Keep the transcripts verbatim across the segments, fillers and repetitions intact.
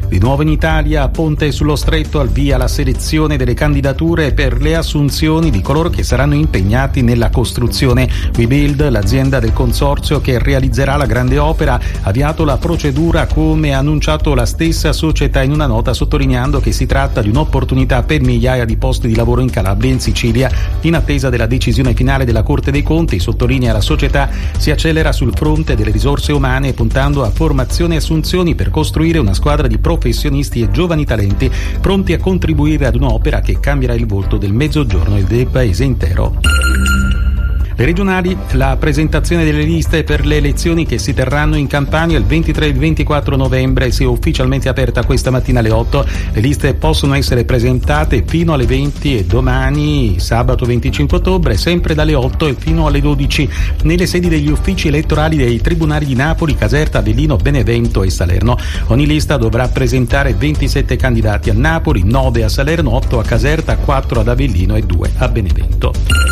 Di nuovo in Italia, Ponte sullo Stretto, al via la selezione delle candidature per le assunzioni di coloro che saranno impegnati nella costruzione. WeBuild, l'azienda del consorzio che realizzerà la grande opera, ha avviato la procedura come ha annunciato la stessa società in una nota, sottolineando che si tratta di un'opportunità per migliaia di posti di lavoro in Calabria e in Sicilia. In attesa della decisione finale della Corte dei Conti, sottolinea la società, si accelera sul fronte delle risorse umane puntando a formazione e assunzioni per costruire una squadra di professionisti e giovani talenti pronti a contribuire ad un'opera che cambierà il volto del Mezzogiorno e del paese intero. Le regionali, la presentazione delle liste per le elezioni che si terranno in Campania il ventitré e il ventiquattro novembre si è ufficialmente aperta questa mattina alle otto. Le liste possono essere presentate fino alle venti e domani, sabato venticinque ottobre, sempre dalle otto e fino alle dodici, nelle sedi degli uffici elettorali dei tribunali di Napoli, Caserta, Avellino, Benevento e Salerno. Ogni lista dovrà presentare ventisette candidati a Napoli, nove a Salerno, otto a Caserta, quattro ad Avellino e due a Benevento.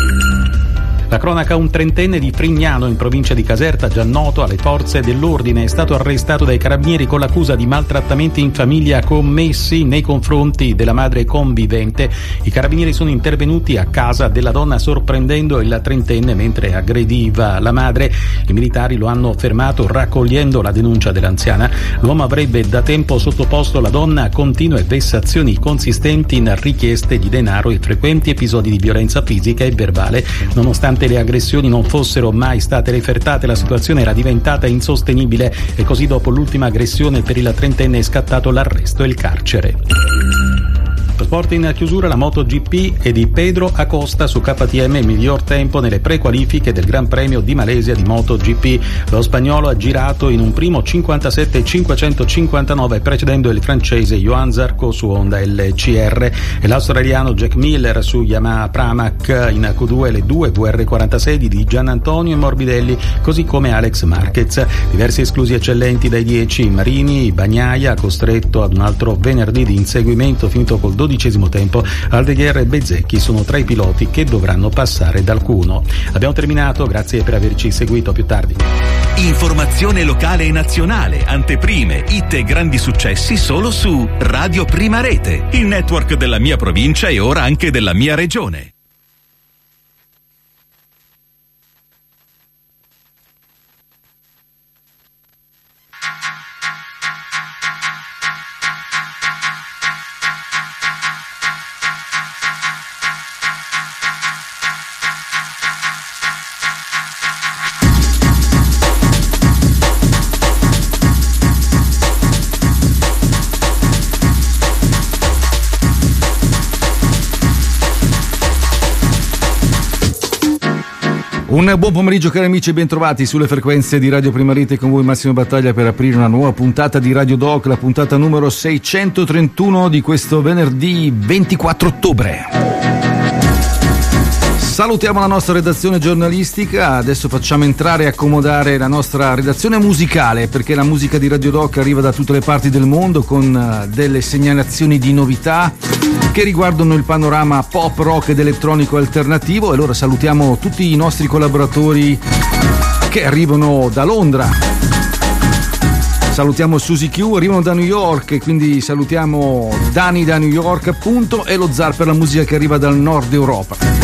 La cronaca: un trentenne di Frignano, in provincia di Caserta, già noto alle forze dell'ordine, è stato arrestato dai carabinieri con l'accusa di maltrattamenti in famiglia commessi nei confronti della madre convivente. I carabinieri sono intervenuti a casa della donna sorprendendo il trentenne mentre aggrediva la madre. I militari lo hanno fermato raccogliendo la denuncia dell'anziana. L'uomo avrebbe da tempo sottoposto la donna a continue vessazioni consistenti in richieste di denaro e frequenti episodi di violenza fisica e verbale. Nonostante le aggressioni non fossero mai state refertate, la situazione era diventata insostenibile e così, dopo l'ultima aggressione per il trentenne, è scattato l'arresto e il carcere. Sport in chiusura: la MotoGP e di Pedro Acosta su K T M, il miglior tempo nelle prequalifiche del Gran Premio di Malesia di MotoGP. Lo spagnolo ha girato in un primo cinquantasette cinquecentocinquantanove, precedendo il francese Johan Zarco su Honda L C R e l'australiano Jack Miller su Yamaha Pramac. In Q due le due V R quarantasei di Gian Antonio Morbidelli, così come Alex Marquez. Diversi esclusi eccellenti dai dieci: Marini, Bagnaia, costretto ad un altro venerdì di inseguimento finito col dodicesimo tempo, Aldeguer e Bezzecchi sono tra i piloti che dovranno passare dal Q uno. Abbiamo terminato, grazie per averci seguito, a più tardi. Informazione locale e nazionale, anteprime, hit e grandi successi solo su Radio Prima Rete, il network della mia provincia e ora anche della mia regione. Un buon pomeriggio cari amici e bentrovati sulle frequenze di Radio Prima Rete, con voi Massimo Battaglia per aprire una nuova puntata di Radio Doc, la puntata numero seicentotrentuno di questo venerdì ventiquattro ottobre. Salutiamo la nostra redazione giornalistica, adesso facciamo entrare e accomodare la nostra redazione musicale, perché la musica di Radio Doc arriva da tutte le parti del mondo con delle segnalazioni di novità che riguardano il panorama pop, rock ed elettronico alternativo. E allora salutiamo tutti i nostri collaboratori che arrivano da Londra. Salutiamo Suzy Q, arrivano da New York, e quindi salutiamo Dani da New York appunto, e lo Zar per la musica che arriva dal nord Europa.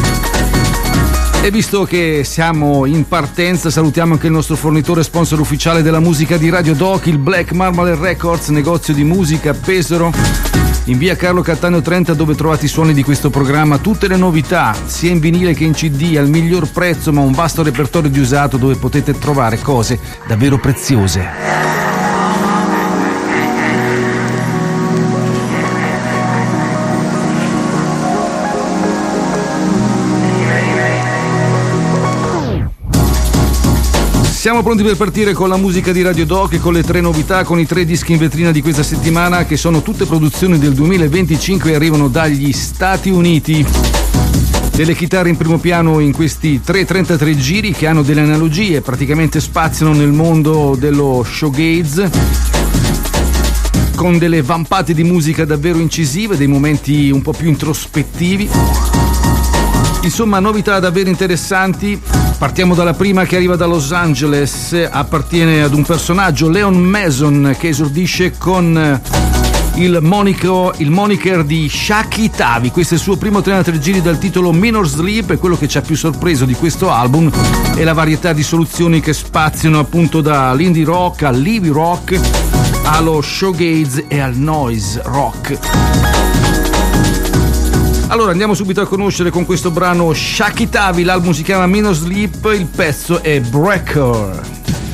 E visto che siamo in partenza, salutiamo anche il nostro fornitore sponsor ufficiale della musica di Radio Doc, il Black Marmalade Records, negozio di musica a Pesaro, in via Carlo Cattaneo trenta, dove trovate i suoni di questo programma, tutte le novità, sia in vinile che in C D, al miglior prezzo, ma un vasto repertorio di usato dove potete trovare cose davvero preziose. Siamo pronti per partire con la musica di Radio Doc e con le tre novità, con i tre dischi in vetrina di questa settimana, che sono tutte produzioni del duemilaventicinque e arrivano dagli Stati Uniti. Delle chitarre in primo piano in questi tre trentatré giri che hanno delle analogie, praticamente spaziano nel mondo dello shoegaze, con delle vampate di musica davvero incisive, dei momenti un po' più introspettivi. Insomma, novità davvero interessanti partiamo dalla prima che arriva da Los Angeles, appartiene ad un personaggio, Leon Mason, che esordisce con il, monico, il moniker di Shaki Tavi. Questo è il suo primo trentatré giri dal titolo Minor Sleep, e quello che ci ha più sorpreso di questo album è la varietà di soluzioni che spaziano appunto dall'indie rock all'heavy rock allo shoegaze e al noise rock. Allora andiamo subito a conoscere con questo brano Shaki Tavi, l'album si chiama Minor Sleep, il pezzo è Breaker.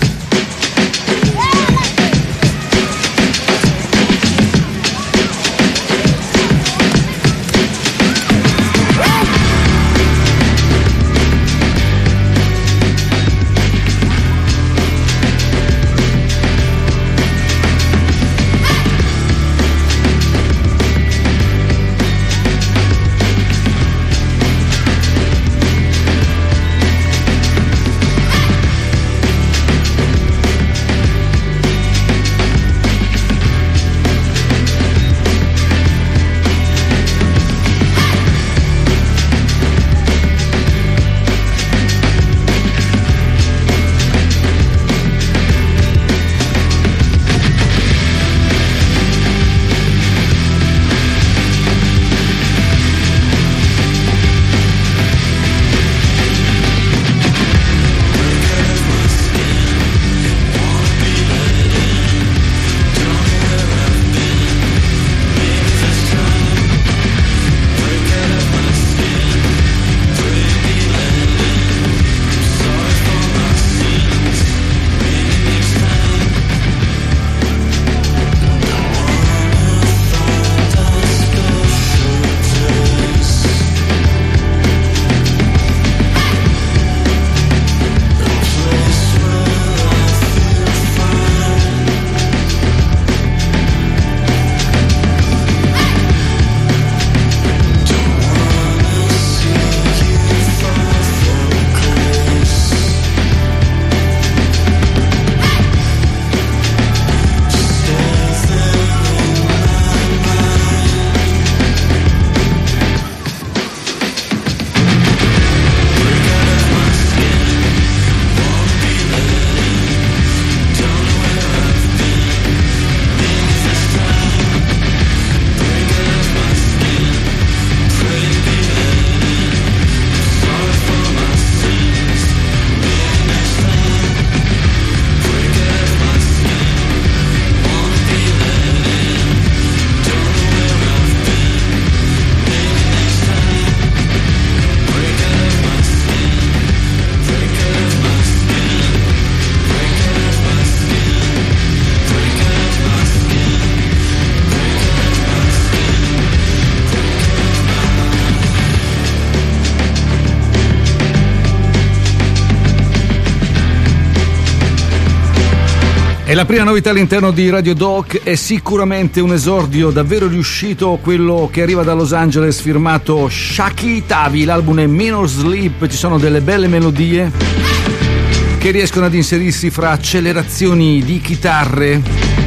E la prima novità all'interno di Radio Doc è sicuramente un esordio davvero riuscito, quello che arriva da Los Angeles, firmato Shaki Tavi. L'album è Minor Sleep, ci sono delle belle melodie che riescono ad inserirsi fra accelerazioni di chitarre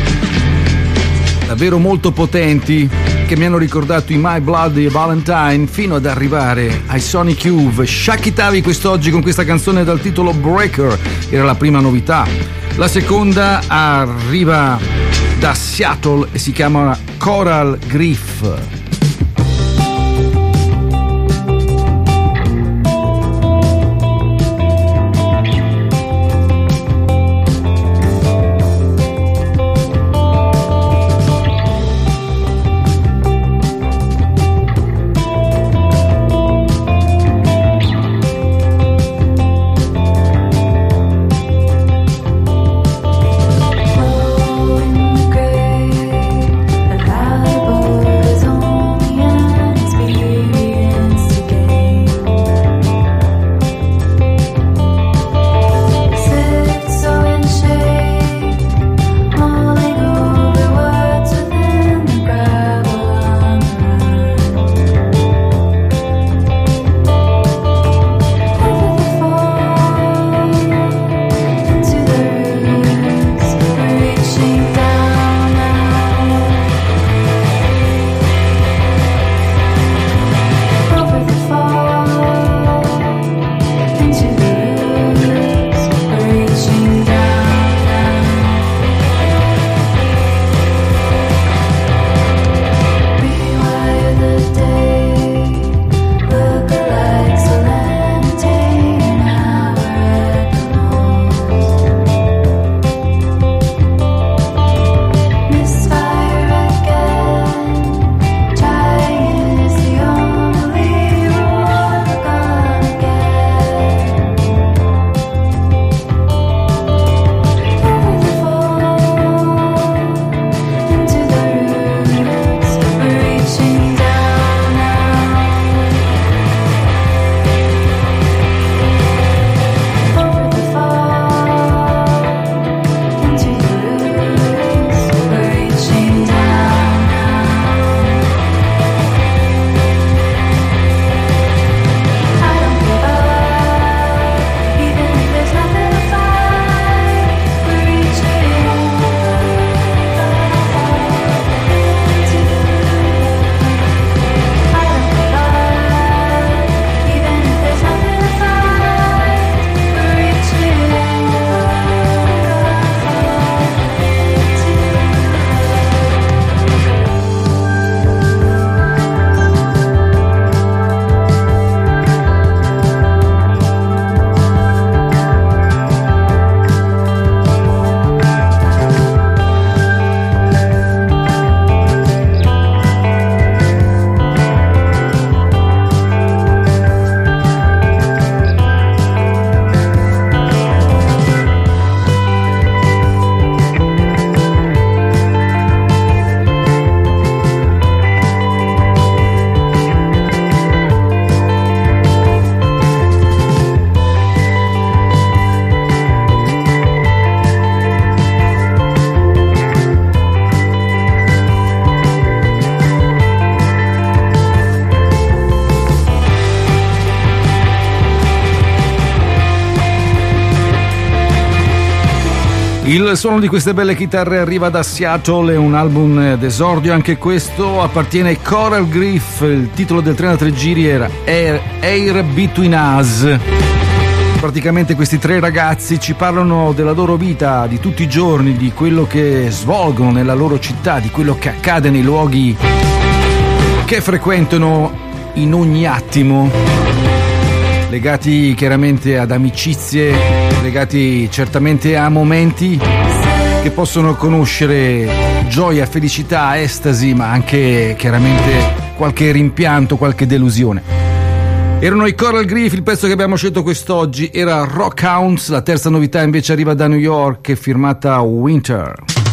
davvero molto potenti, che mi hanno ricordato i My Bloody Valentine, fino ad arrivare ai Sonic Youth. Shaki Tavi quest'oggi con questa canzone dal titolo Breaker, era la prima novità. La seconda arriva da Seattle e si chiama Coral Griff. Grey, a cowboy is on Il suono di queste belle chitarre arriva da Seattle, è un album d'esordio anche questo, appartiene ai Coral Reef, il titolo del trentatré giri era Air, Air Between Us. Praticamente questi tre ragazzi ci parlano della loro vita di tutti i giorni, di quello che svolgono nella loro città, di quello che accade nei luoghi che frequentano in ogni attimo, legati chiaramente ad amicizie, legati certamente a momenti che possono conoscere gioia, felicità, estasi, ma anche chiaramente qualche rimpianto, qualche delusione. Erano i Coral Reef, il pezzo che abbiamo scelto quest'oggi era Rock Hounds, la terza novità invece arriva da New York, è firmata Winter.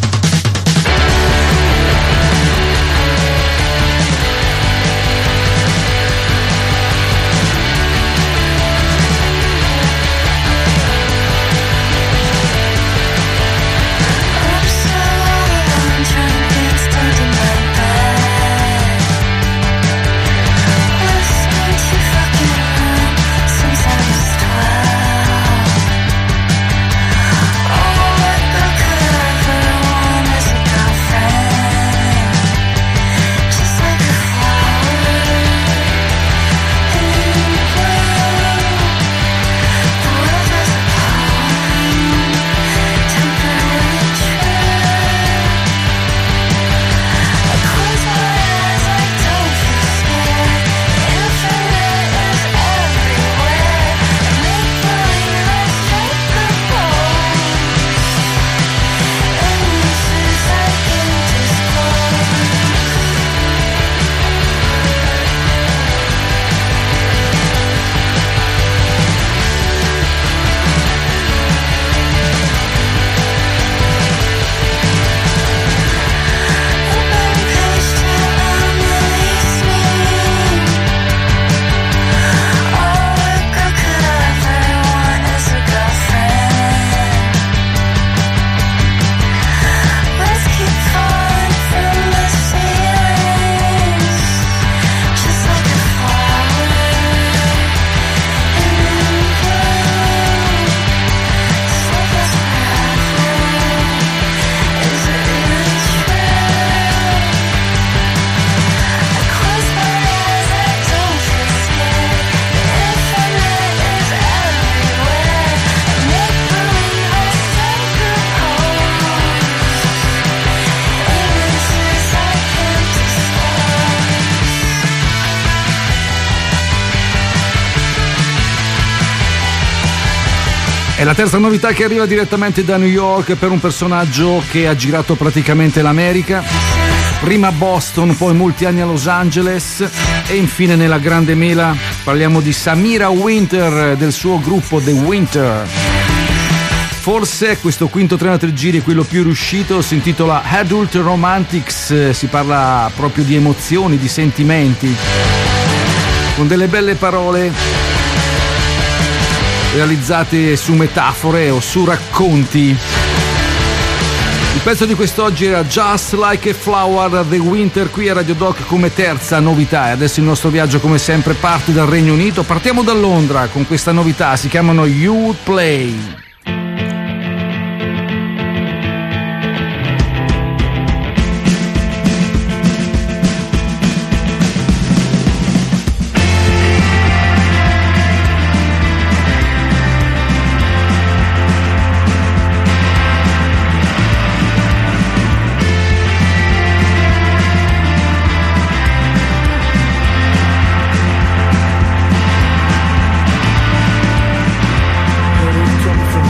È la terza novità che arriva direttamente da New York per un personaggio che ha girato praticamente l'America, prima a Boston, poi molti anni a Los Angeles e infine nella grande mela. Parliamo di Samira Winter, del suo gruppo The Winter. Forse questo quinto trentatré giri è quello più riuscito, si intitola Adult Romantics, si parla proprio di emozioni, di sentimenti, con delle belle parole realizzate su metafore o su racconti. Il pezzo di quest'oggi era Just Like a Flower, The Winter, qui a Radio Doc come terza novità. E adesso il nostro viaggio come sempre parte dal Regno Unito. Partiamo da Londra con questa novità, si chiamano You Would Play. From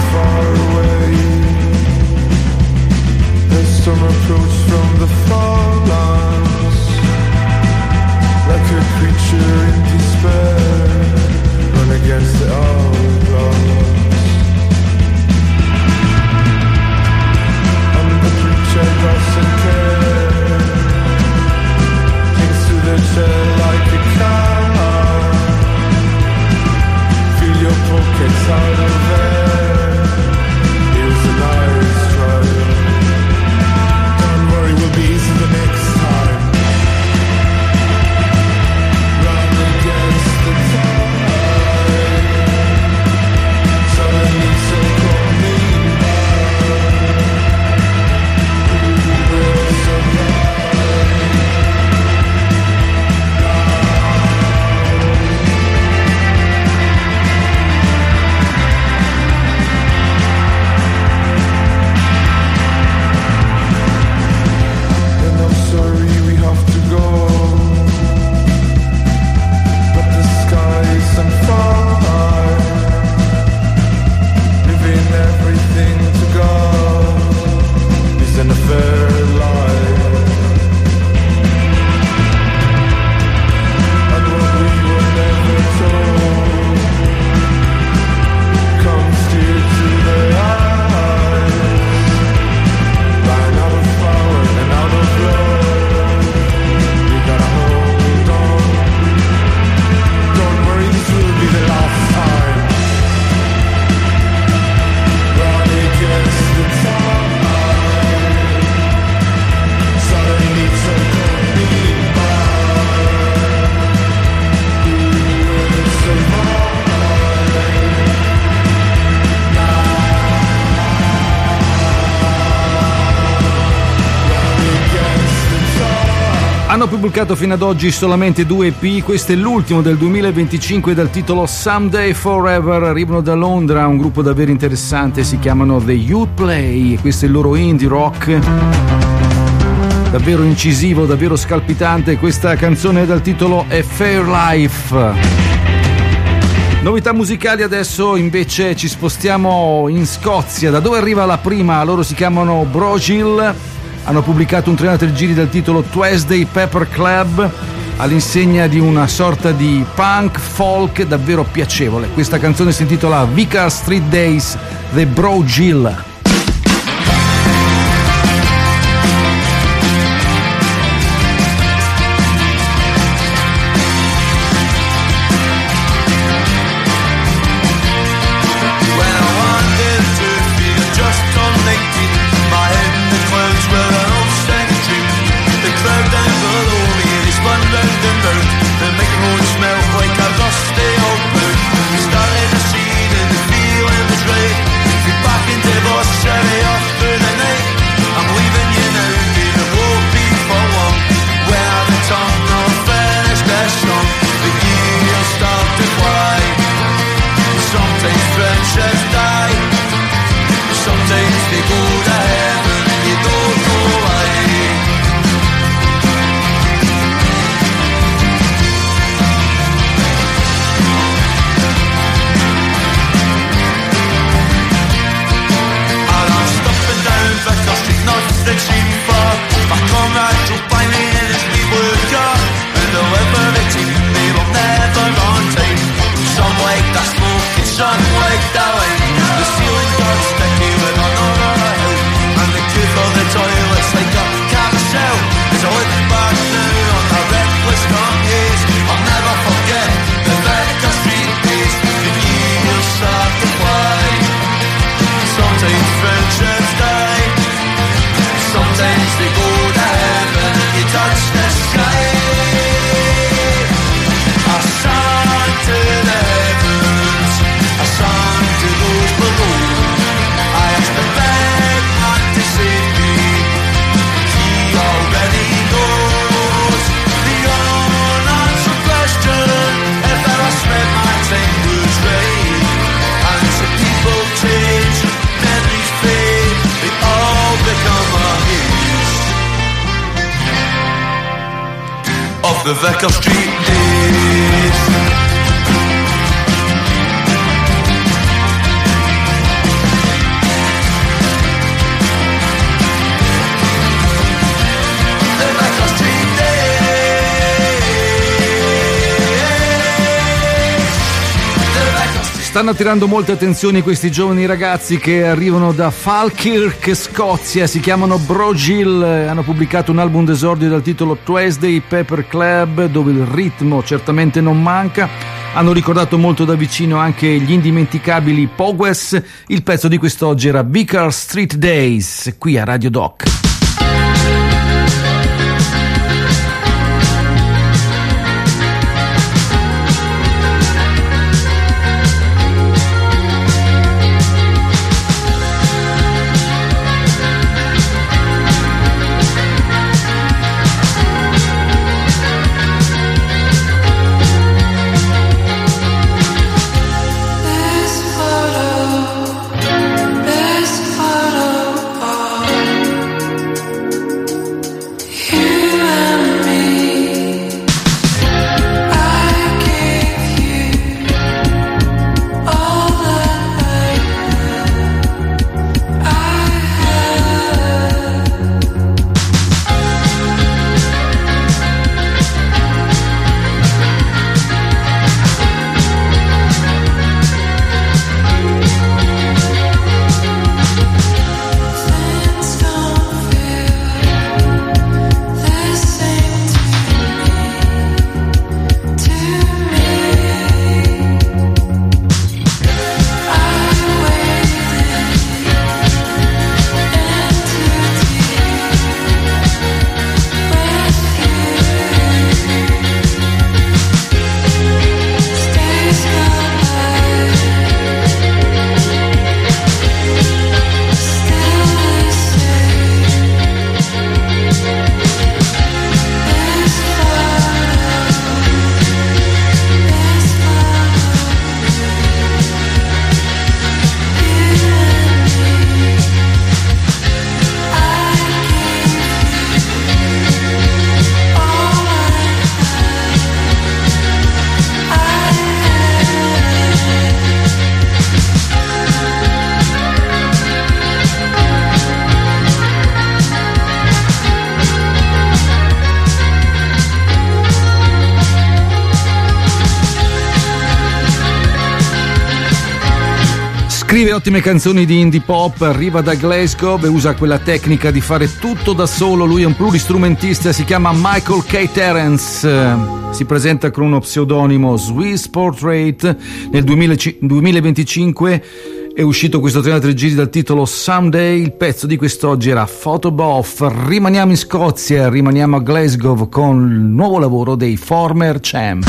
Hanno pubblicato fino ad oggi solamente due E P, questo è l'ultimo del duemilaventicinque dal titolo Someday Forever, arrivano da Londra, un gruppo davvero interessante, si chiamano The Youth Play, questo è il loro indie rock, davvero incisivo, davvero scalpitante, questa canzone è dal titolo A Fair Life. Novità musicali adesso, invece ci spostiamo in Scozia, da dove arriva la prima, loro si chiamano Brogil. Hanno pubblicato un trentatré giri dal titolo Tuesday Pepper Club, all'insegna di una sorta di punk folk davvero piacevole. Questa canzone si intitola Vicar Street Days, The Brogil. The Vicar Street Days. The Vicar Street Days. Stanno attirando molte attenzioni questi giovani ragazzi che arrivano da Falkirk, Scozia, si chiamano Brogil, hanno pubblicato un album d'esordio dal titolo Tuesday Pepper Club, dove il ritmo certamente non manca. Hanno ricordato molto da vicino anche gli indimenticabili Pogues. Il pezzo di quest'oggi era Vicar Street Days, qui a Radio Doc. This photo, oh. Scrive ottime canzoni di indie pop, arriva da Glasgow e usa quella tecnica di fare tutto da solo. Lui è un pluristrumentista, si chiama Michael K. Terence. Si presenta con uno pseudonimo Swiss Portrait. Nel duemilaventicinque è uscito questo trentatré giri dal titolo Someday. Il pezzo di quest'oggi era Photoboff. Rimaniamo in Scozia, rimaniamo a Glasgow con il nuovo lavoro dei Former Champ.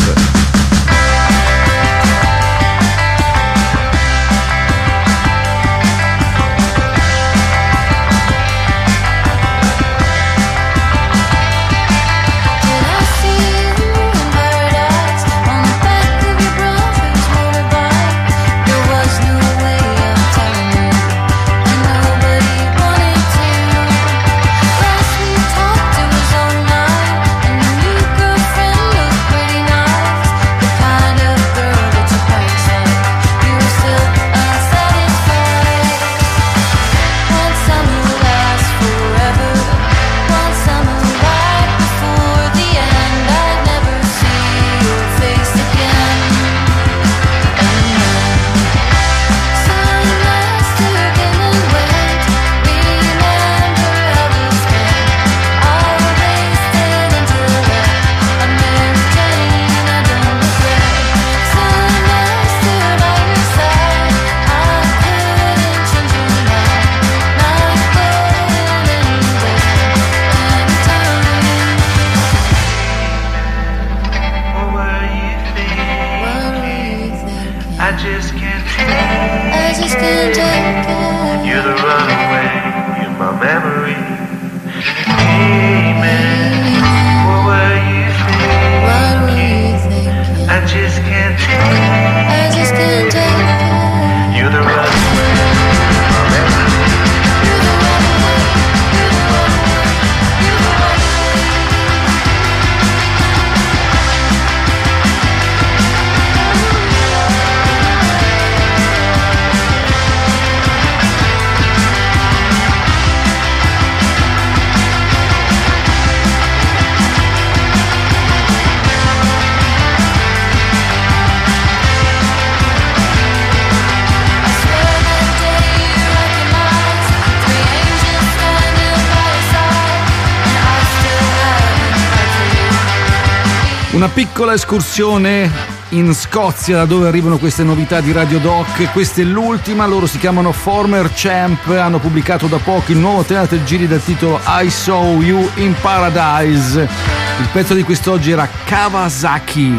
Una piccola escursione in Scozia, da dove arrivano queste novità di Radio Doc. Questa è l'ultima, loro si chiamano Former Champ, hanno pubblicato da poco il nuovo trentatré giri dal titolo I Saw You in Paradise. Il pezzo di quest'oggi era Kawasaki.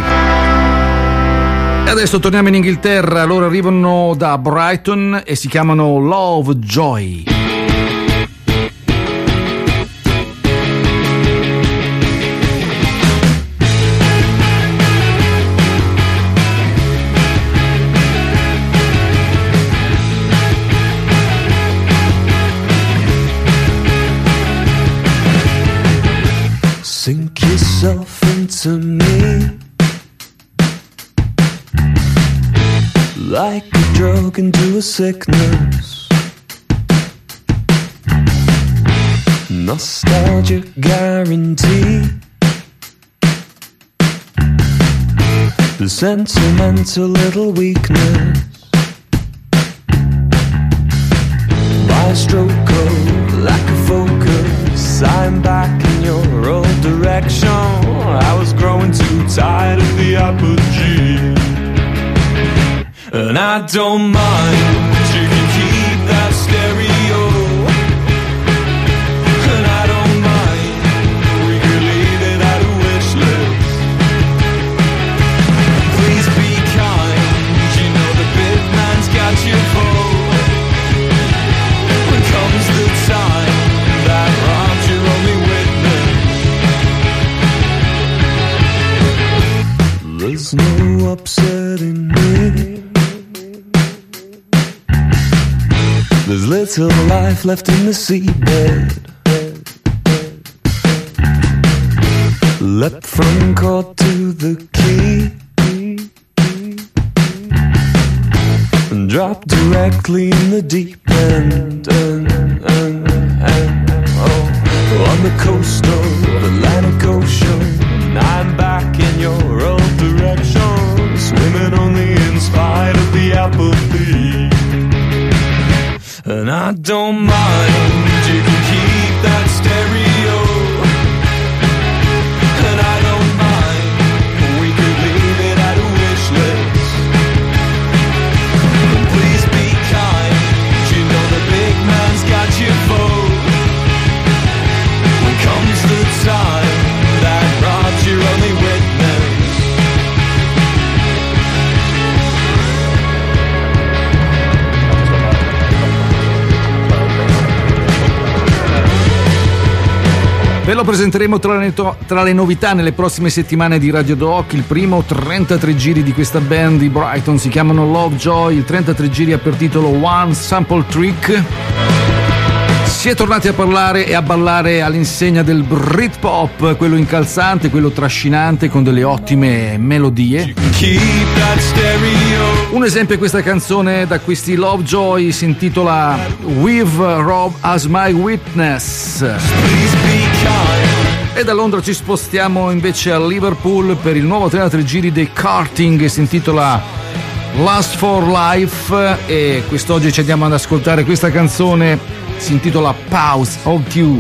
E adesso torniamo in Inghilterra, loro arrivano da Brighton e si chiamano Lovejoy. Sink yourself into me like a drug into a sickness. Nostalgia guarantee. The sentimental little weakness. By a stroke of lack of focus, I'm back in your old direction. I was growing too tired of the apogee, and I don't mind, you can keep that stereo. And I don't mind, we could leave it at a wish list. Please be kind, you know the big man's got your vote. When comes the time that rhymes your only witness, there's no upsetting me. There's little life left in the seabed. Leapt from court to the quay and dropped directly in the deep end. And, and, and, oh, on the coast of Atlantic Ocean, I'm back in your old direction, swimming only in spite of the apathy. don't mind. You can keep that stereo, and I don't mind. We could leave it at a wish list. Please be kind. You know the big man's got your vote. When comes the time that Rob's your only witness. Ve lo presenteremo tra le, to- tra le novità nelle prossime settimane di Radio Doc. Il primo, trentatré giri di questa band di Brighton, si chiamano Lovejoy. Il trentatré giri ha per titolo One Sample Trick. Si è tornati a parlare e a ballare all'insegna del Britpop, quello incalzante, quello trascinante con delle ottime melodie. Un esempio è questa canzone da questi Lovejoy, si intitola With Rob as My Witness. E da Londra ci spostiamo invece a Liverpool per il nuovo trentatré giri dei Karting, si intitola Last for Life, e quest'oggi ci andiamo ad ascoltare questa canzone, si intitola Pause of You.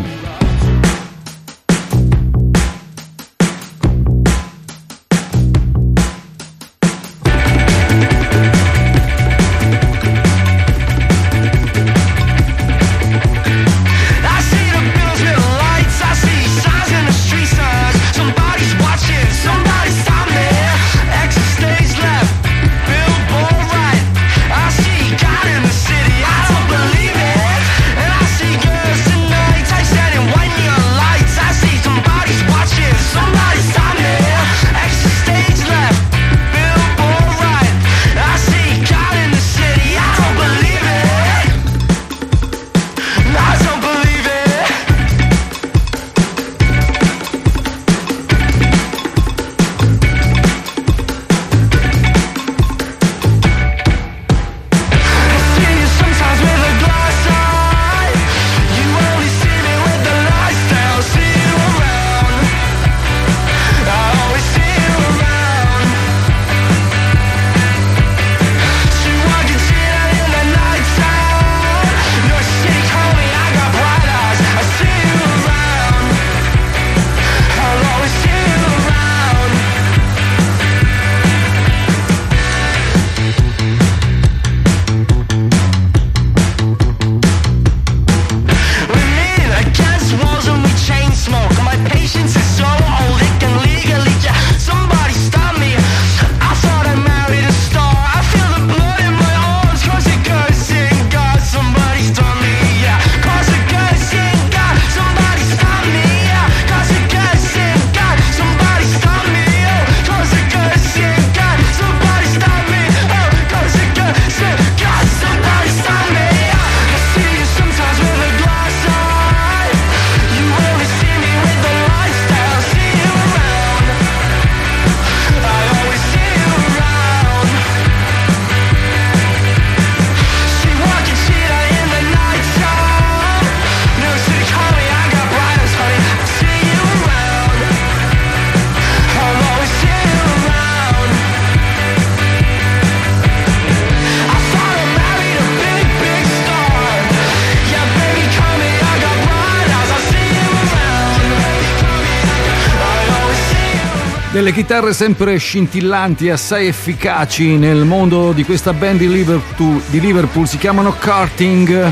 Delle chitarre sempre scintillanti e assai efficaci nel mondo di questa band di Liverpool, di Liverpool si chiamano Karting.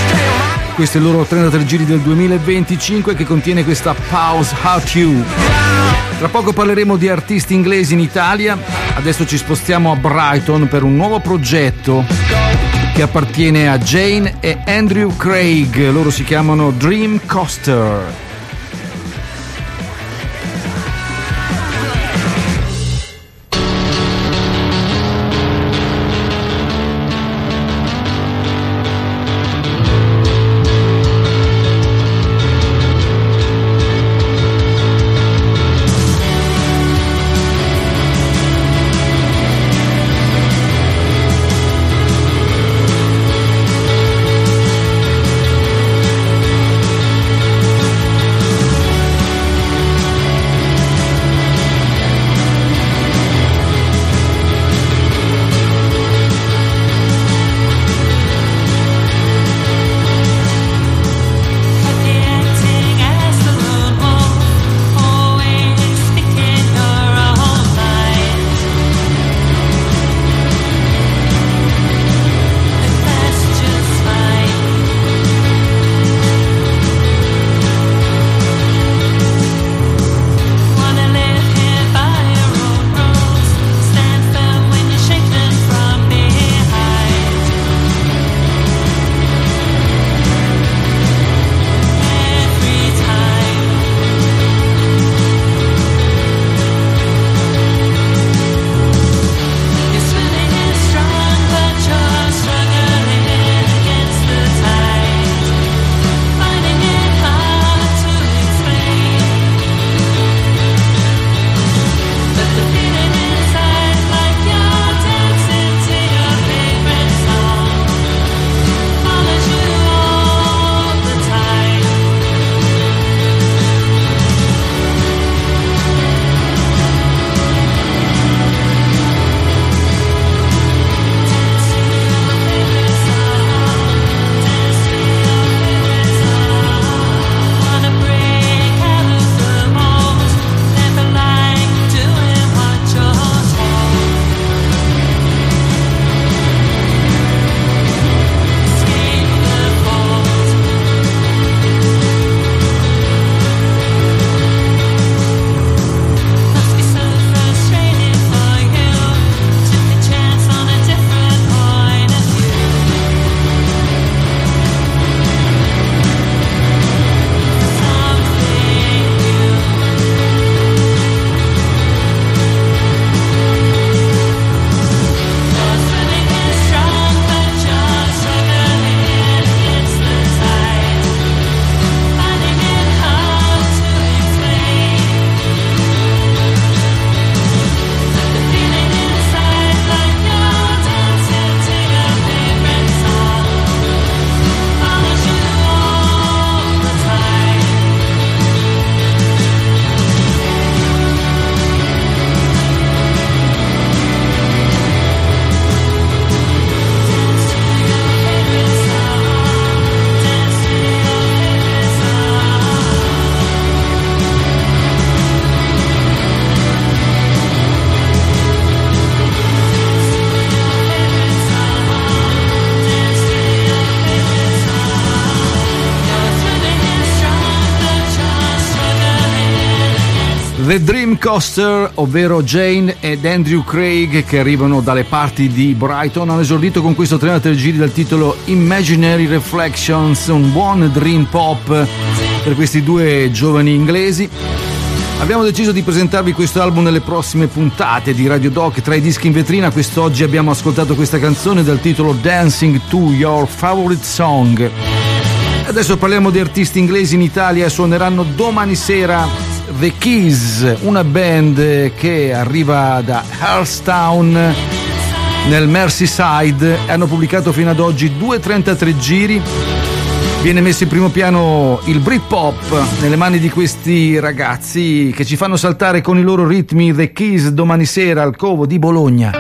Questo è il loro trentatré giri del duemilaventicinque che contiene questa Pause How You. Tra poco parleremo di artisti inglesi in Italia, adesso ci spostiamo a Brighton per un nuovo progetto che appartiene a Jane e Andrew Craig, loro si chiamano Dream Coaster. The Dream Coaster, ovvero Jane ed Andrew Craig, che arrivano dalle parti di Brighton, hanno esordito con questo trentatré giri dal titolo Imaginary Reflections, un buon dream pop per questi due giovani inglesi. Abbiamo deciso di presentarvi questo album nelle prossime puntate di Radio Doc. Tra i dischi in vetrina quest'oggi abbiamo ascoltato questa canzone dal titolo Dancing to Your Favorite Song. Adesso parliamo di artisti inglesi in Italia. Suoneranno domani sera The Keys, una band che arriva da Hurstown nel Merseyside. Hanno pubblicato fino ad oggi due trentatré giri. Viene messo in primo piano il Britpop nelle mani di questi ragazzi che ci fanno saltare con i loro ritmi. The Keys domani sera al Covo di Bologna.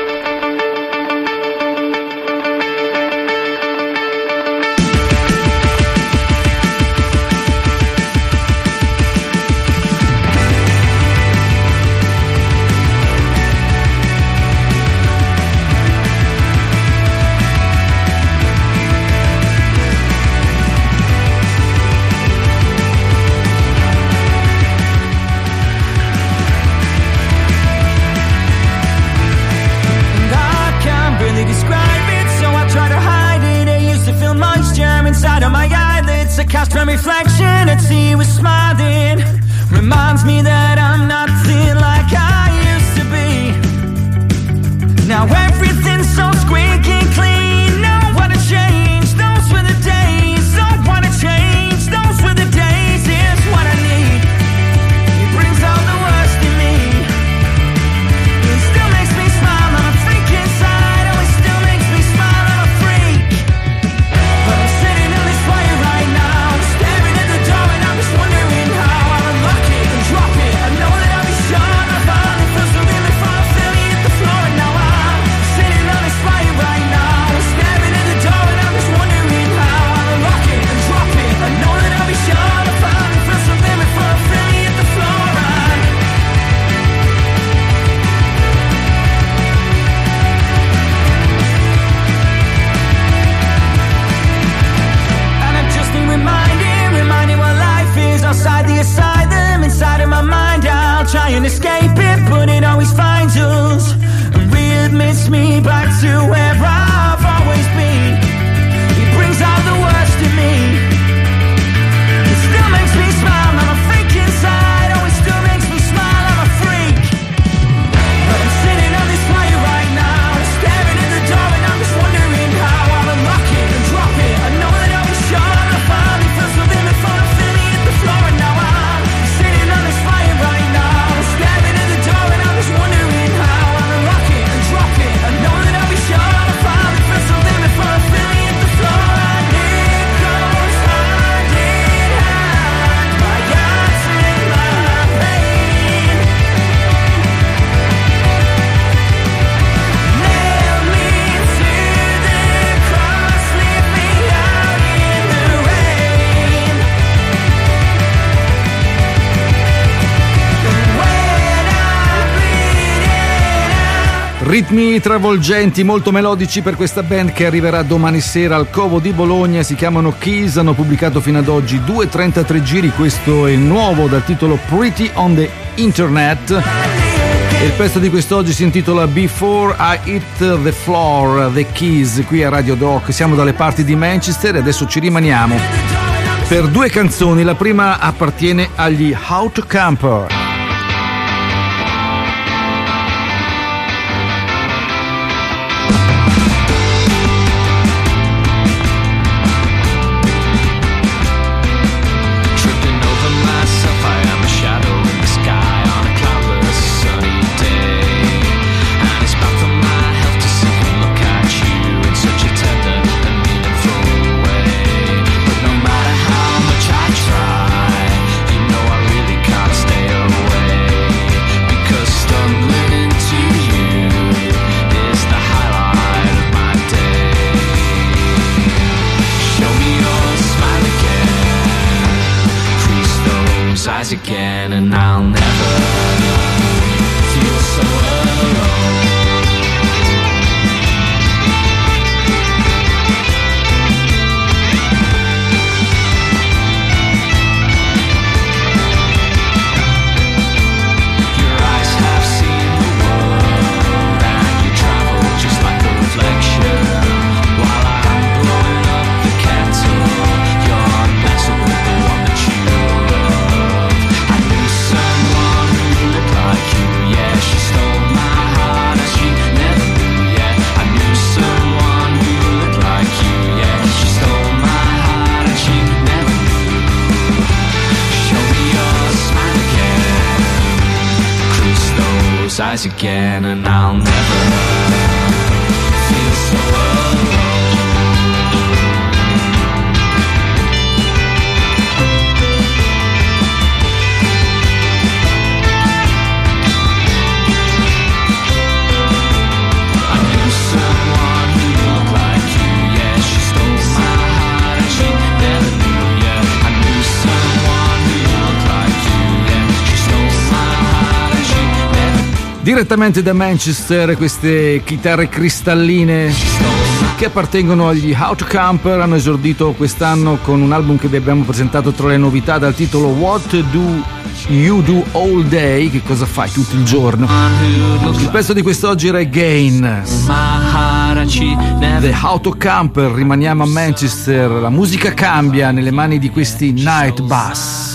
Reflection and see you smiling reminds me that I'm nothing like I used to be. Now everything's so squeaky clean. Don't wanna change, those were the days. Don't wanna change, those were the days. It's what I need. It brings out the worst in me. It still makes me smile. I'm a freak inside. Oh, it still makes me smile. I'm a freak. But I'm sitting in this fire right now. Outside the asylum, inside of my mind I'll try and escape it, but it always finds us and readmits me back to where I've always been. It brings out the worst in me. It still makes me smile. I'm a freak inside. Oh, it still makes me smile. I'm a freak. But I'm sitting on this fire right now, staring at the door, and I'm just wondering how I'll unlock it and drop it. I know that I'll be sure I'll finally feel something before I feel it hit the floor. And now I'm sitting on this fire right now, staring at the door, and I'm just wondering how I'll unlock it and drop it. I know that I'll be sure I'll finally feel something before I feel it hit the floor. And it goes hand in hand, my yachts and my pain. Nail me to the cross, leave me out in the rain. And when I'm bleeding out. Ritmi travolgenti, molto melodici per questa band che arriverà domani sera al Covo di Bologna. Si chiamano Keys, hanno pubblicato fino ad oggi due trentatré giri. Questo è il nuovo dal titolo Pretty on the Internet. E il pezzo di quest'oggi si intitola Before I Hit the Floor, The Keys, qui a Radio Doc. Siamo dalle parti di Manchester e adesso ci rimaniamo per due canzoni. La prima appartiene agli Hot Camper. Tripping over myself, I am a shadow in the sky on a cloudless sunny day. And it's bad for my health to sit and look at you in such a tender and meaningful way. But no matter how much I try, you know I really can't stay away. Because stumbling into you is the highlight of my day. Show me your smile again, crease those eyes again, and I'll never feel so alone. close eyes again, and I'll never feel so alone. I knew someone who looked like you, yeah, she stole my heart and she never knew, yeah. I knew someone who looked like you, yeah, she stole my heart and she never knew. Direttamente da Manchester, queste chitarre cristalline che appartengono agli Autocamper hanno esordito quest'anno con un album che vi abbiamo presentato tra le novità dal titolo What Do You Do All Day, che cosa fai tutto il giorno. Il pezzo di quest'oggi era Again. The Autocamper, rimaniamo a Manchester, la musica cambia nelle mani di questi Night Bus.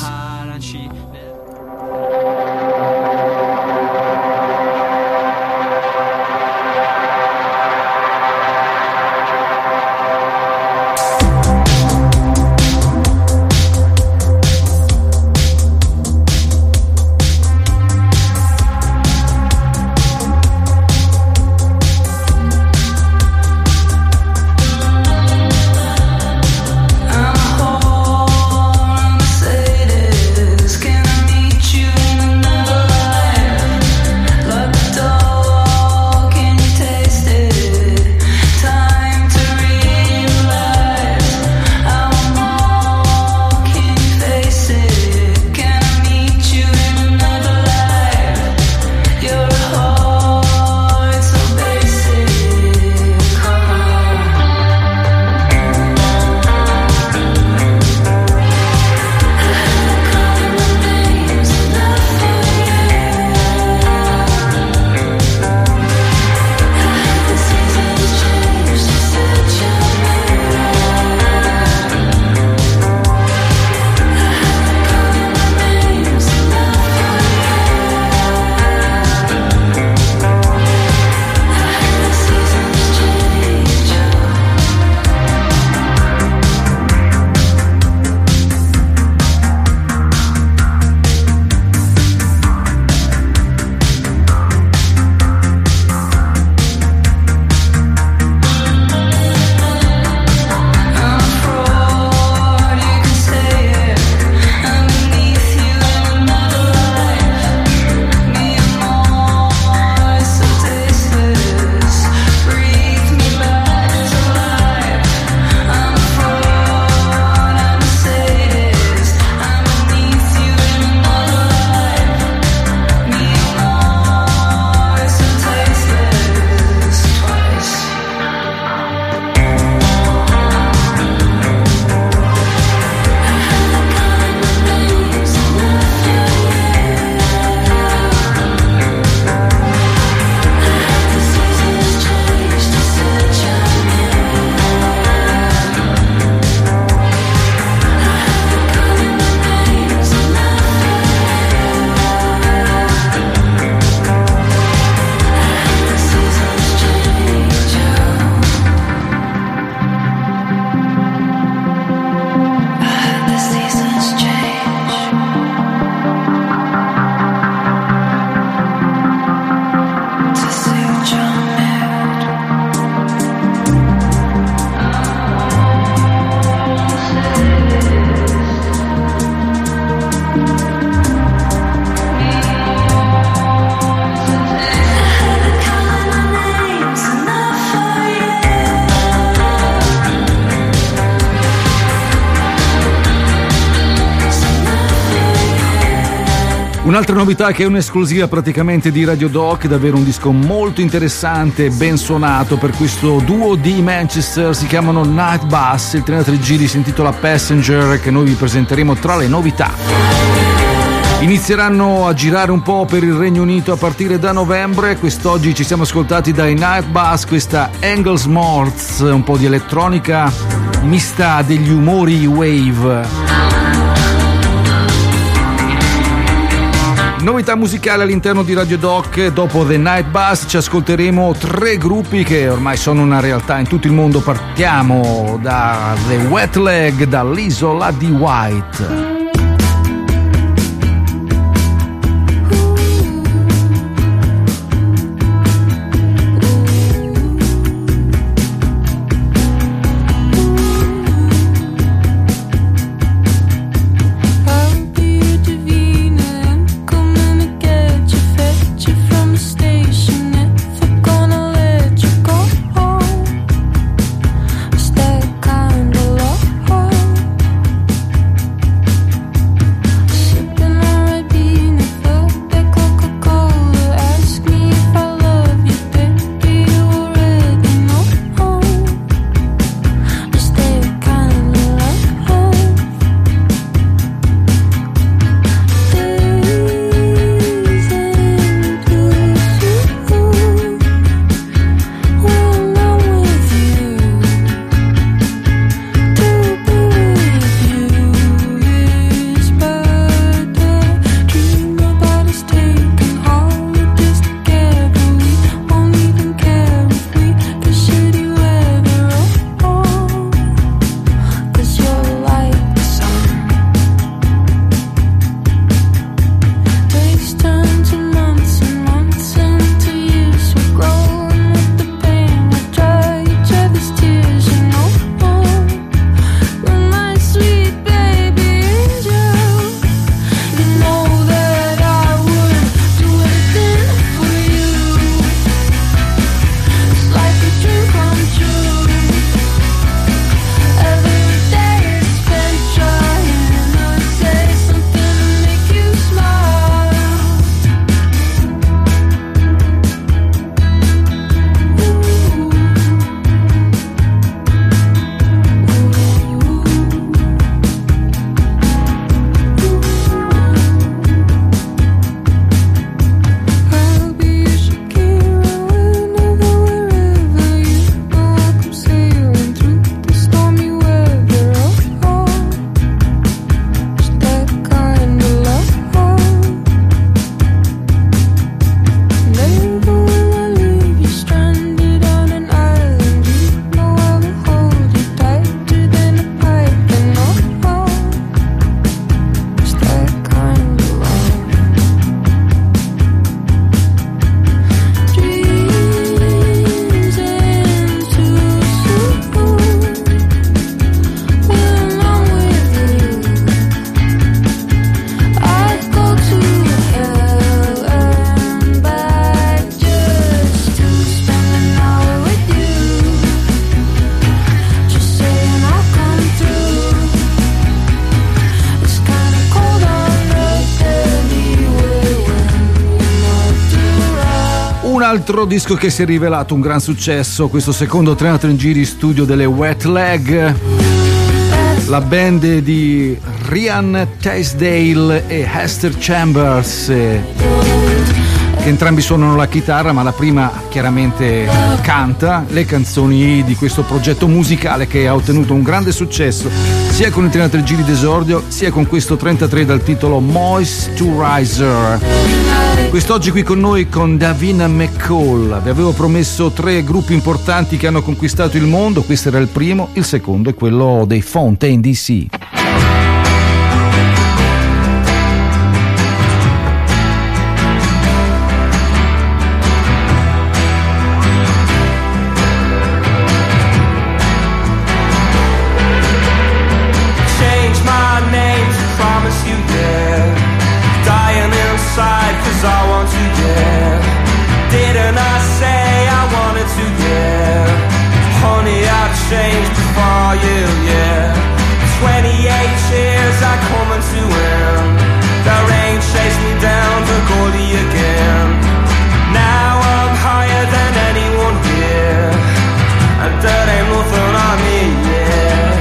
Un'altra novità che è un'esclusiva praticamente di Radio Doc, davvero un disco molto interessante, ben suonato per questo duo di Manchester, si chiamano Night Bus, il trentatré giri si intitola Passenger, che noi vi presenteremo tra le novità. Inizieranno a girare un po' per il Regno Unito a partire da novembre. Quest'oggi ci siamo ascoltati dai Night Bus questa Engels Morts, un po' di elettronica mista degli umori wave. Novità musicale all'interno di Radio Doc. Dopo The Night Bus ci ascolteremo tre gruppi che ormai sono una realtà in tutto il mondo. Partiamo da The Wet Leg, dall'isola di White. altro disco che si è rivelato un gran successo, questo secondo trentatré giri studio delle Wet Leg, la band di Ryan Teasdale e Hester Chambers, che entrambi suonano la chitarra, ma la prima chiaramente canta le canzoni di questo progetto musicale che ha ottenuto un grande successo sia con i trentatré giri d'esordio sia con questo trentatré dal titolo Moisturizer. Quest'oggi qui con noi con Davina McCall. Vi avevo promesso tre gruppi importanti che hanno conquistato il mondo, questo era il primo, il secondo è quello dei Fontaine D C. Changed before you, yeah. Twenty-eight years I come to end. The rain chased me down to Goldie again. Now I'm higher than anyone here, and that ain't nothing on me, yeah.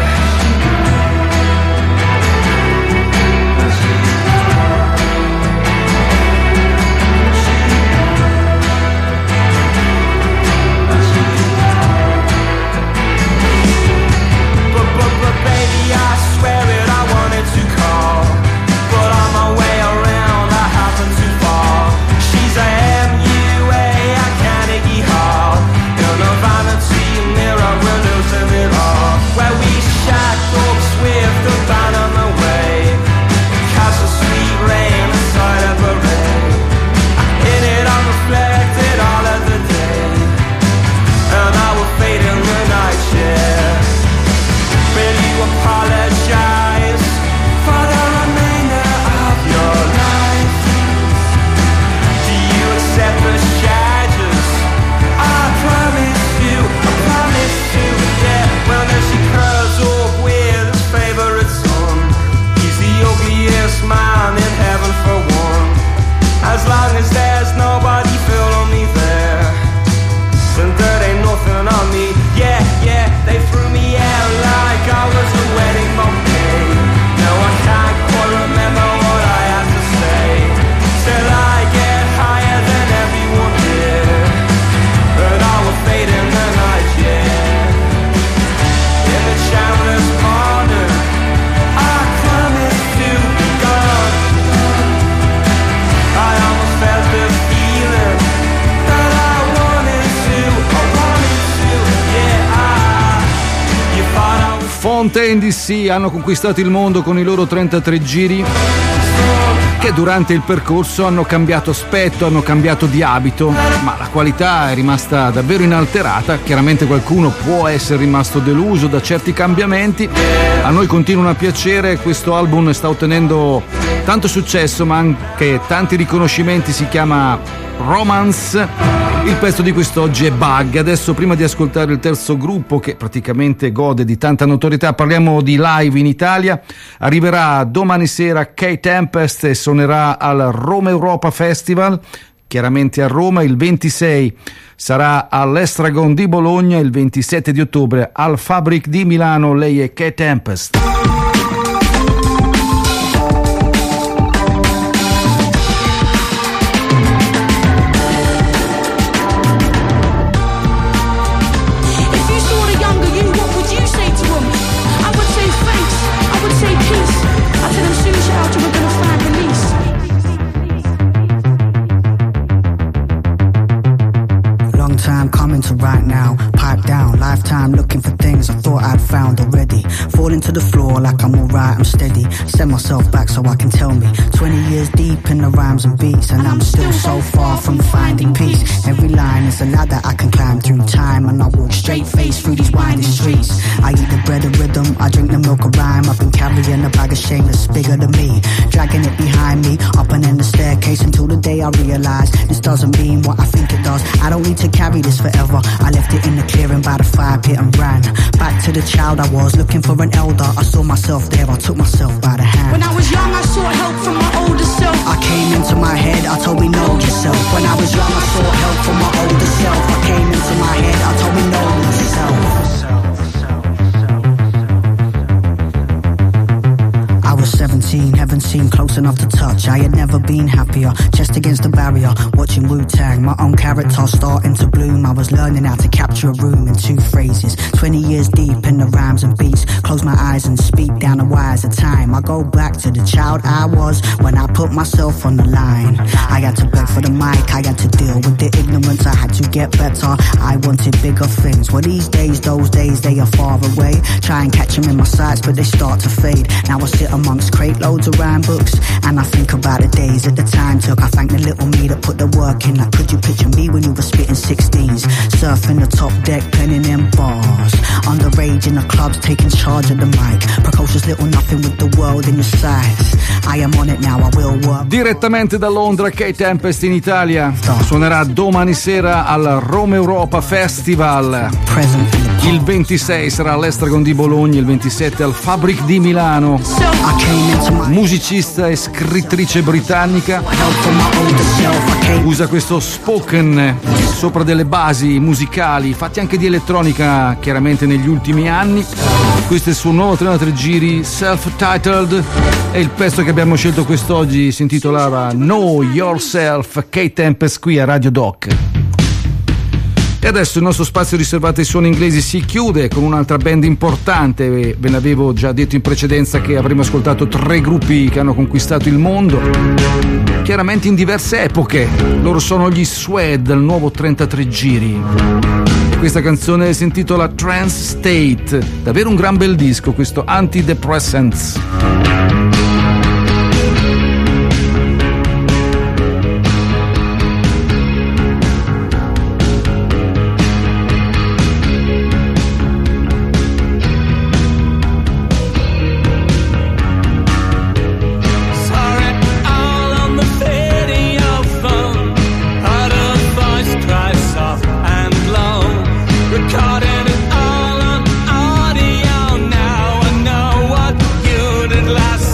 Fontaine D C hanno conquistato il mondo con i loro trentatré giri che durante il percorso hanno cambiato aspetto, hanno cambiato di abito, ma la qualità è rimasta davvero inalterata. Chiaramente qualcuno può essere rimasto deluso da certi cambiamenti, a noi continuano a piacere, questo album sta ottenendo tanto successo ma anche tanti riconoscimenti, si chiama Romance. Il pezzo di quest'oggi è Bug. Adesso, prima di ascoltare il terzo gruppo che praticamente gode di tanta notorietà, parliamo di live in Italia. Arriverà domani sera K-Tempest e suonerà al Roma Europa Festival, chiaramente a Roma. Il ventisei sarà all'Estragon di Bologna, il ventisette di ottobre al Fabric di Milano. Lei è K-Tempest. To right now, pipe down, lifetime looking for things I thought I'd found already. Falling to the floor like I'm alright, I'm steady. Set myself back so I can tell me. Twenty years deep in the rhymes and beats, and I'm still so far from finding peace. Every line is a ladder I can climb through time, and I walk straight face through these winding streets. I eat the bread of rhythm, I drink the milk of rhyme. I've been carrying a bag of shame that's bigger than me, dragging it behind me, up and in the staircase until the day day I realized this doesn't mean what I think it does. I don't need to carry this forever. I left it in the clearing by the fire pit and ran back to the child I was, looking for an elder. I saw myself there, I took myself by the hand. When I was young I sought help from my older self. I came into my head, I told me know yourself. When I was young I sought help from my older self. I came into my head, I told me know yourself. I was seventeen, heaven seemed close enough to touch. I had never been happier, chest against the barrier, watching Wu-Tang, my own character starting to bloom. I was learning how to capture a room in two phrases, twenty years deep in the rhymes and beats. Close my eyes and speak down the wires of time. I go back to the child I was when I put myself on the line. I had to beg for the mic, I had to deal with the ignorance, I had to get better. I wanted bigger things. Well, these days, those days, they are far away. Try and catch them in my sights, but they start to fade. Now I sit amongst crate loads of rhyme books, and I think about the days that the time took. I thank the little me that put the work in. Like, could you picture me when you were spitting sixteens, surfing the top deck, penning them bars, underage in the clubs, taking charge of the mic, precocious little nothing with the world in your sights. I am on it now, I will work. Direttamente da Londra, Kate Tempest in Italia suonerà domani sera al Rome Europa Festival. Il ventisei sarà all'Estragon di Bologna, il ventisette al Fabric di Milano. Musicista e scrittrice britannica, usa questo spoken sopra delle basi musicali fatti anche di elettronica chiaramente negli ultimi anni. Questo è il suo nuovo trentatré giri self-titled e il pezzo che abbiamo scelto quest'oggi si intitolava Know Yourself. Kate Tempest qui a Radio Doc. E adesso il nostro spazio riservato ai suoni inglesi si chiude con un'altra band importante. Ve l'avevo già detto in precedenza che avremmo ascoltato tre gruppi che hanno conquistato il mondo, chiaramente in diverse epoche. Loro sono gli Suede, del nuovo trentatré giri. E questa canzone si intitola Trance State. Davvero un gran bel disco questo, Antidepressants. Recording it all on audio now. I know what you did last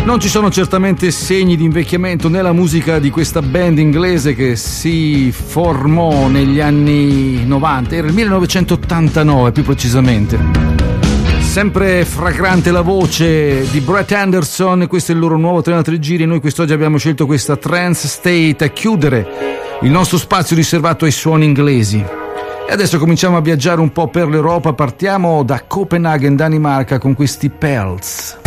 Non ci sono certamente segni di invecchiamento nella musica di questa band inglese che si formò negli anni novanta, era il millenovecentottantanove più precisamente. Sempre fragrante la voce di Brett Anderson, questo è il loro nuovo trentatré giri. Noi quest'oggi abbiamo scelto questa Trance State a chiudere il nostro spazio riservato ai suoni inglesi. E adesso cominciamo a viaggiare un po' per l'Europa, partiamo da Copenaghen, Danimarca, con questi Pels.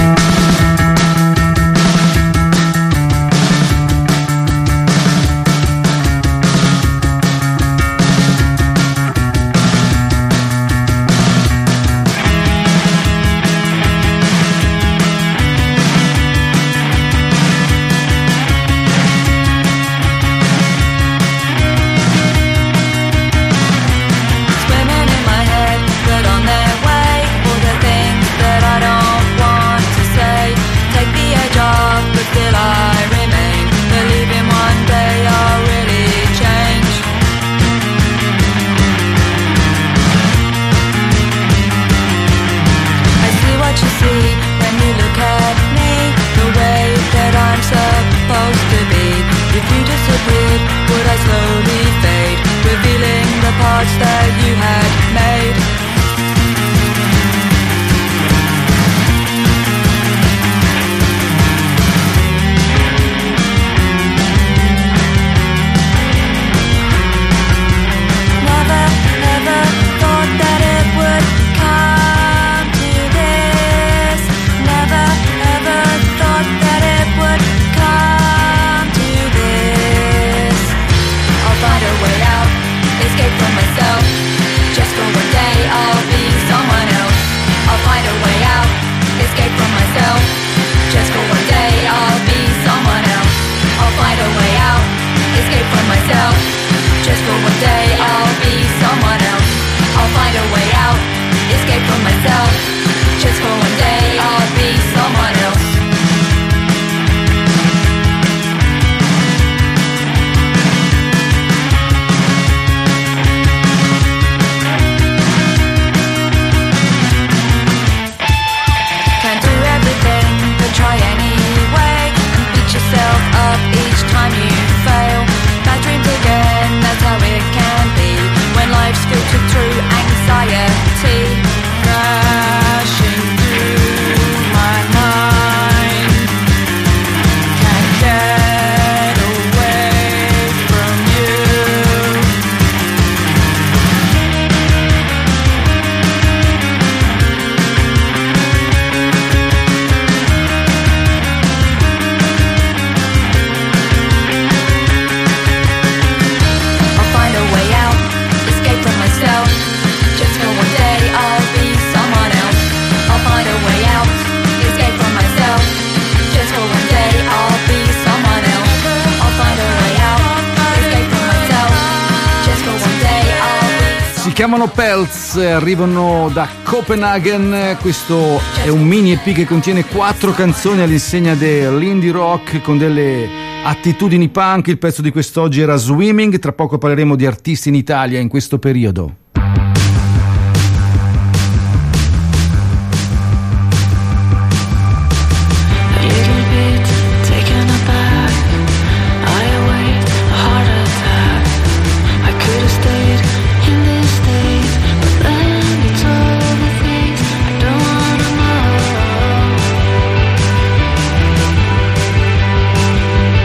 Chiamano Pels, arrivano da Copenaghen. Questo è un mini E P che contiene quattro canzoni all'insegna dell'indie rock con delle attitudini punk. Il pezzo di quest'oggi era Swimming. Tra poco parleremo di artisti in Italia in questo periodo.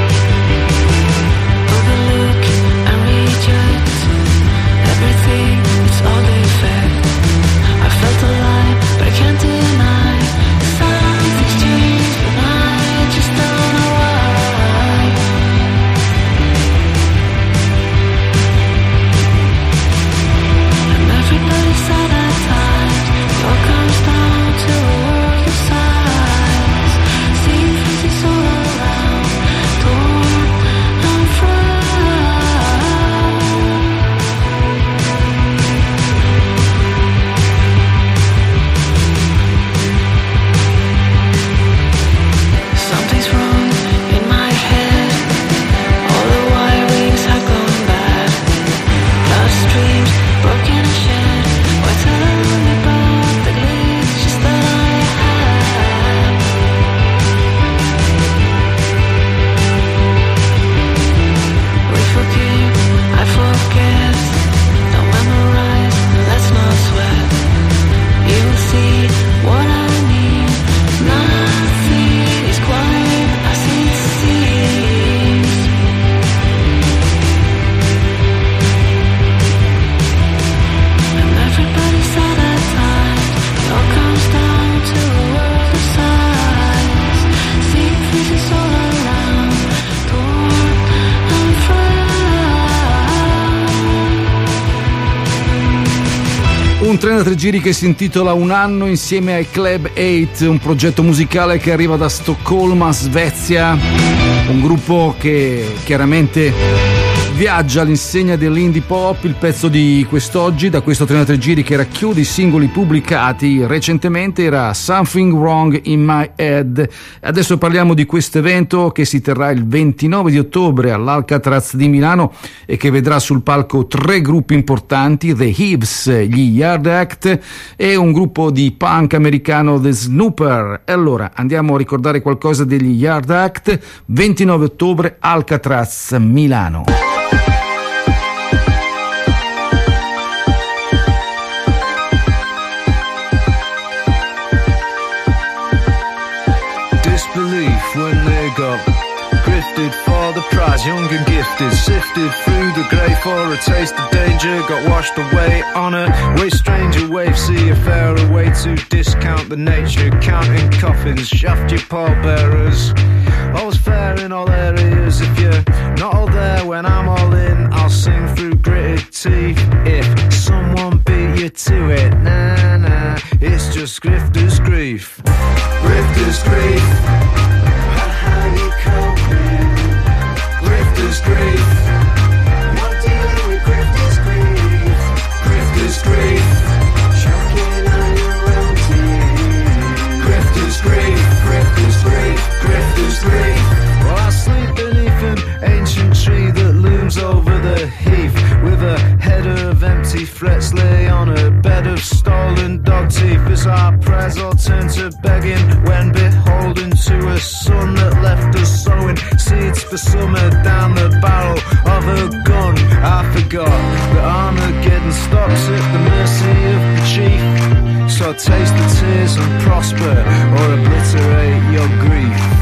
Everything Un trentatré giri che si intitola Un anno insieme ai Club otto, un progetto musicale che arriva da Stoccolma, Svezia, un gruppo che chiaramente viaggia all'insegna dell'indie pop. Il pezzo di quest'oggi da questo trentatré giri che racchiude i singoli pubblicati recentemente era Something Wrong in My Head. Adesso parliamo di questo evento che si terrà il ventinove di ottobre all'Alcatraz di Milano e che vedrà sul palco tre gruppi importanti: The Hives, gli Yard Act e un gruppo di punk americano, The Snooper. E allora andiamo a ricordare qualcosa degli Yard Act. ventinove ottobre, Alcatraz, Milano. When they got grifted for the prize, young and gifted, sifted through the grey for a taste of danger, got washed away on a way stranger wave, see a fairer way to discount the nature, counting coffins, shaft your pallbearers. All's fair in all areas. If you're not all there when I'm all in, I'll sing through gritted teeth. If someone beat you to it, nah nah, it's just grifter's grief. Grifter's grief. How you coping? Grifter's grief. Not dealing with grifter's grief. Grifter's grief. Choking on your own teeth. Grifter's grief. Grifter's grief. Grifter's grief. Well, I sleep beneath an ancient tree that looms over the heath, with a head of empty threats lay on a bed of stolen dog teeth. As our prayers all turn to begging when beholden to a sun that left us sowing seeds for summer down the barrel of a gun. I forgot that Armageddon stops at the mercy of the chief. So taste the tears and prosper, or obliterate your grief.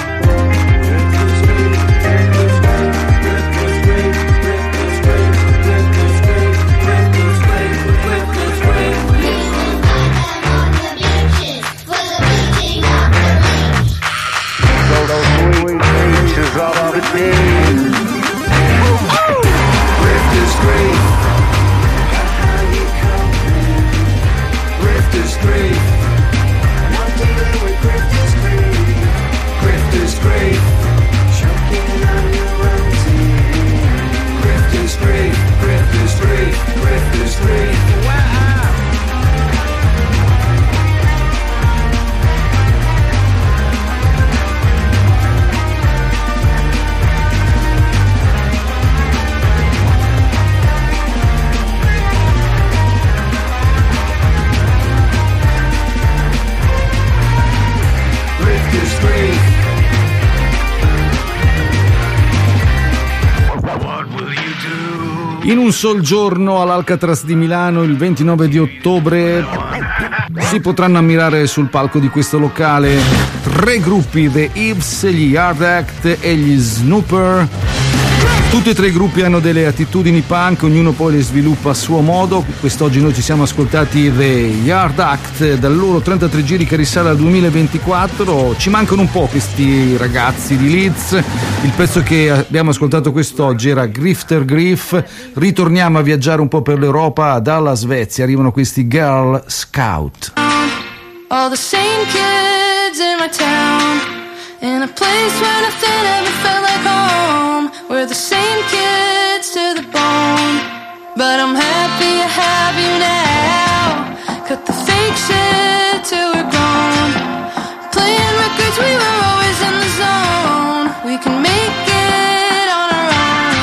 All of it is Grifter's grief. How you coping? Grifter's grief. Not dealing with grifter's grief. Grifter's grief. Choking on your own teeth. Grifter's grief. Grifter's grief. Grifter's grief. Wow. In un sol giorno all'Alcatraz di Milano, il ventinove di ottobre, si potranno ammirare sul palco di questo locale tre gruppi: The Hives, gli Yard Act e gli Snooper. Tutti e tre i gruppi hanno delle attitudini punk, ognuno poi le sviluppa a suo modo. Quest'oggi noi ci siamo ascoltati The Yard Act dal loro trentatré giri che risale al duemilaventiquattro. Ci mancano un po' questi ragazzi di Leeds. Il pezzo che abbiamo ascoltato quest'oggi era Grifter Grief. Ritorniamo a viaggiare un po' per l'Europa. Dalla Svezia arrivano questi Girl Scout. All the same kids in my town, in a place where nothing ever felt like home. We're the same kids to the bone, but I'm happy to have you now. Cut the fake shit till we're grown. Playing records, we were always in the zone. We can make it on our own.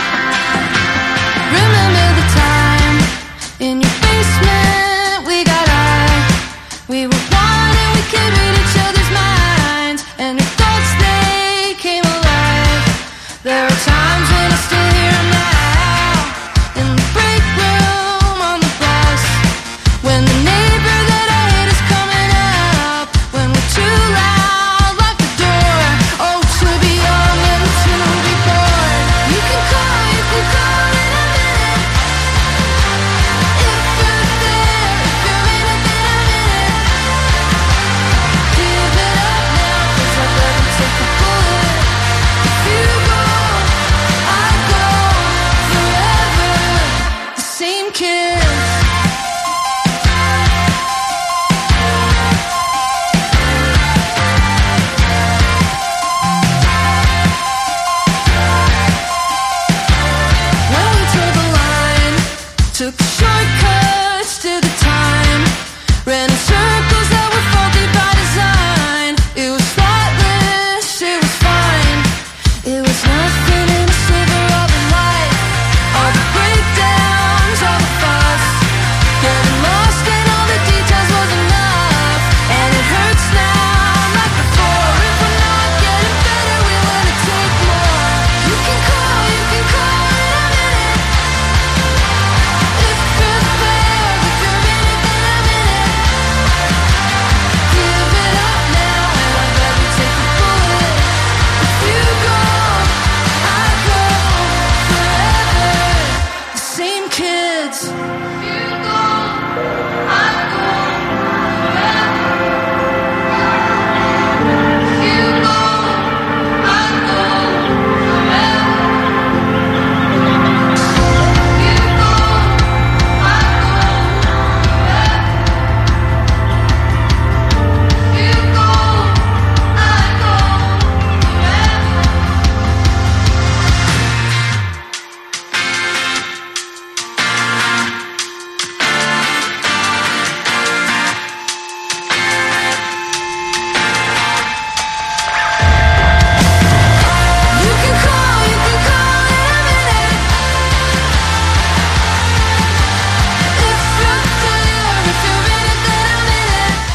Remember the time in your basement we got high. We were one and we could read each other's minds, and your thoughts, they came alive. There are times when I still hear them now, in the break room on the bus, when the neighbor that I hate is coming up, when we're too loud, lock the door. Oh, to be young and to be bored. You can call, you can call in a minute. If you're there, if you're in it, then I'm in it.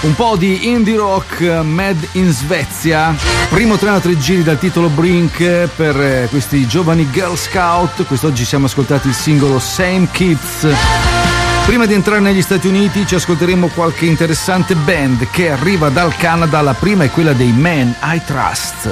Un po' di indie rock made in Svezia. Primo treno a tre giri dal titolo Brink per questi giovani Girl Scout. Quest'oggi siamo ascoltati il singolo Same Kids. Prima di entrare negli Stati Uniti ci ascolteremo qualche interessante band che arriva dal Canada. La prima è quella dei Men I Trust.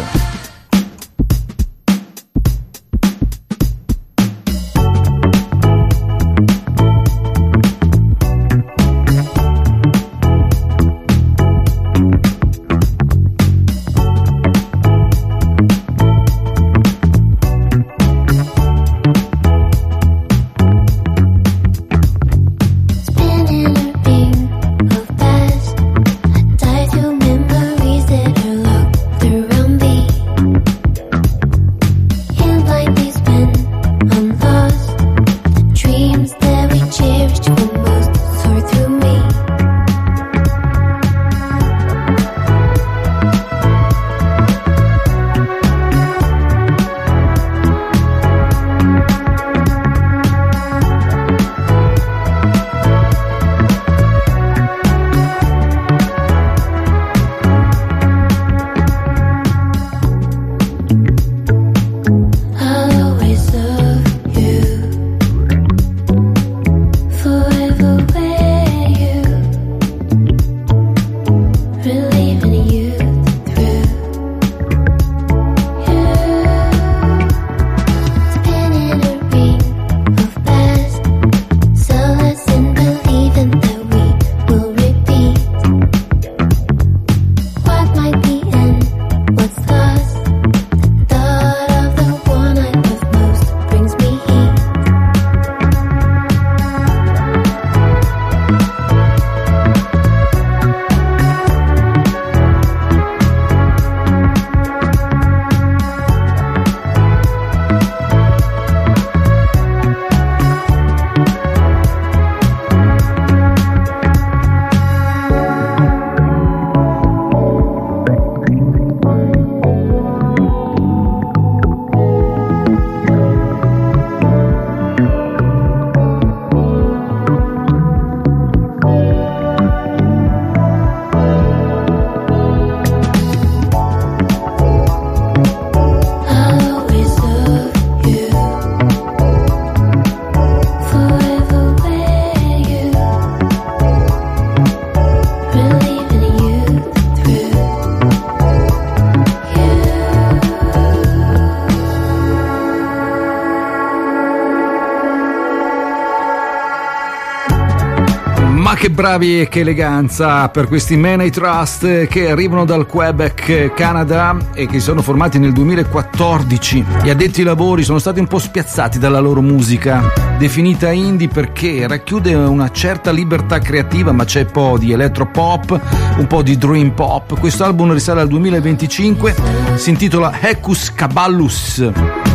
Che bravi e che eleganza per questi Men I Trust che arrivano dal Quebec, Canada, e che sono formati nel duemilaquattordici. Gli addetti ai lavori sono stati un po' spiazzati dalla loro musica, definita indie perché racchiude una certa libertà creativa, ma c'è un po' di electropop, un po' di dream pop. Questo album risale al duemilaventicinque, si intitola Hecus Caballus.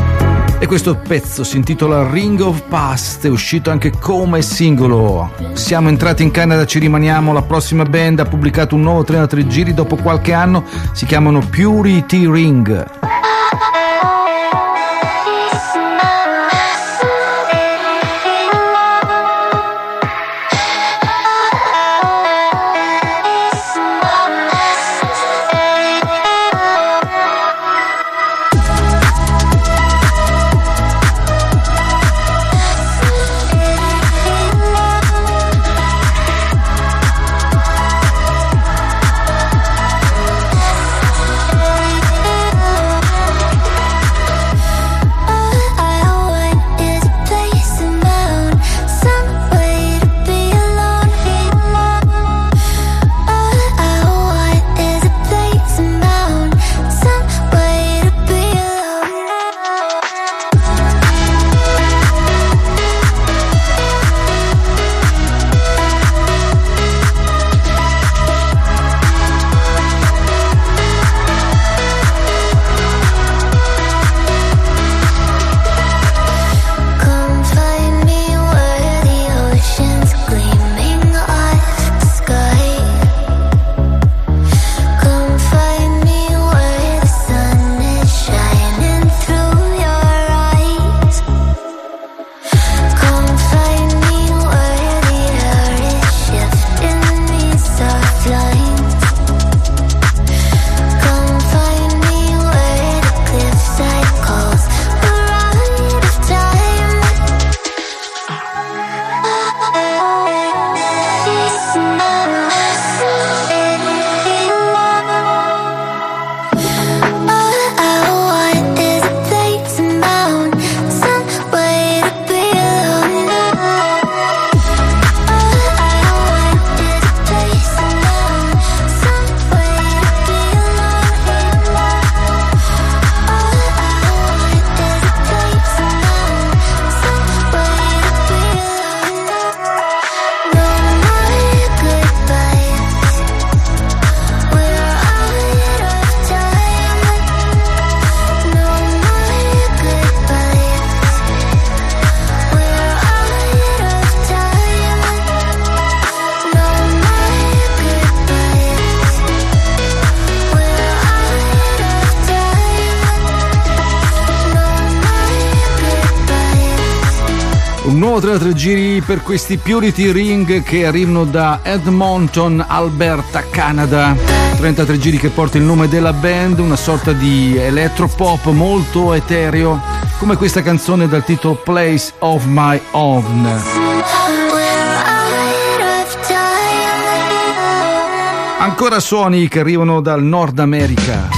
E questo pezzo si intitola Ring of Past, è uscito anche come singolo. Siamo entrati in Canada, ci rimaniamo. La prossima band ha pubblicato un nuovo treno a tre giri dopo qualche anno, si chiamano Purity Ring. We'll be right back. Chiudiamo trentatré giri per questi Purity Ring che arrivano da Edmonton, Alberta, Canada. trentatré giri che porta il nome della band, una sorta di elettropop molto etereo, come questa canzone dal titolo Place of My Own. Ancora suoni che arrivano dal Nord America.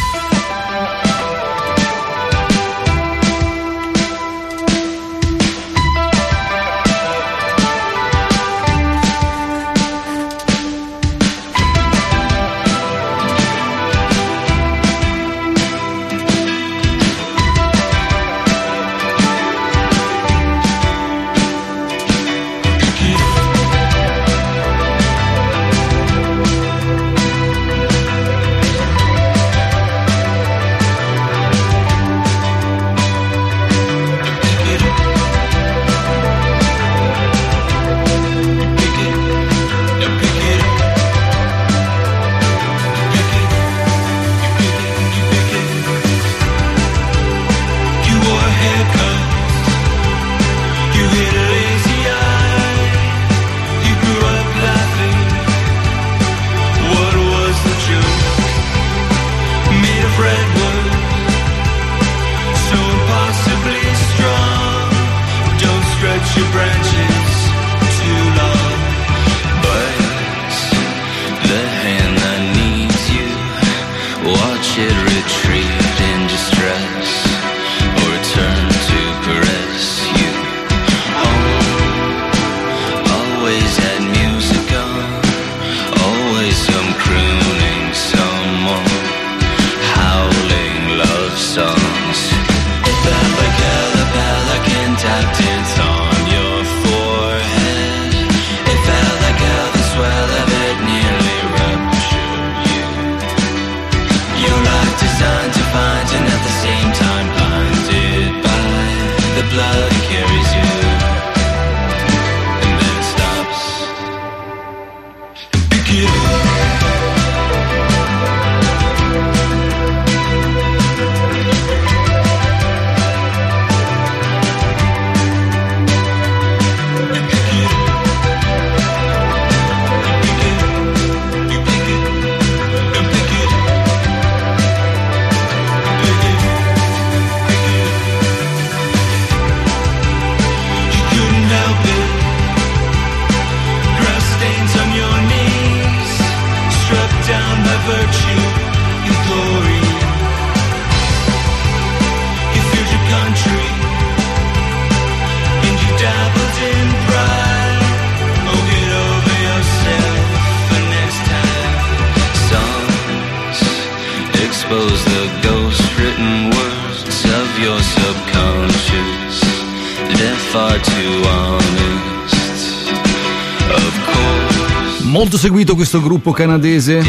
Molto seguito questo gruppo canadese,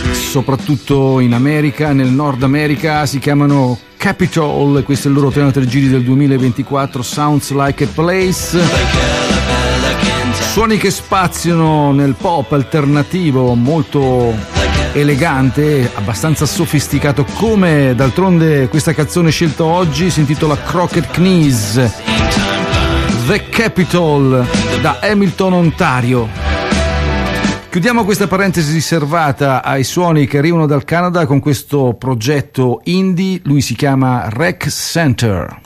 soprattutto in America, nel Nord America. Si chiamano Capitol, questo è il loro trentatré giri del duemilaventiquattro, Sounds Like a Place. Suoni che spaziano nel pop alternativo molto elegante, abbastanza sofisticato, come d'altronde questa canzone scelta oggi si intitola Crooked Knees, The Capitol, da Hamilton, Ontario. Chiudiamo questa parentesi riservata ai suoni che arrivano dal Canada con questo progetto indie, lui si chiama Rec Center.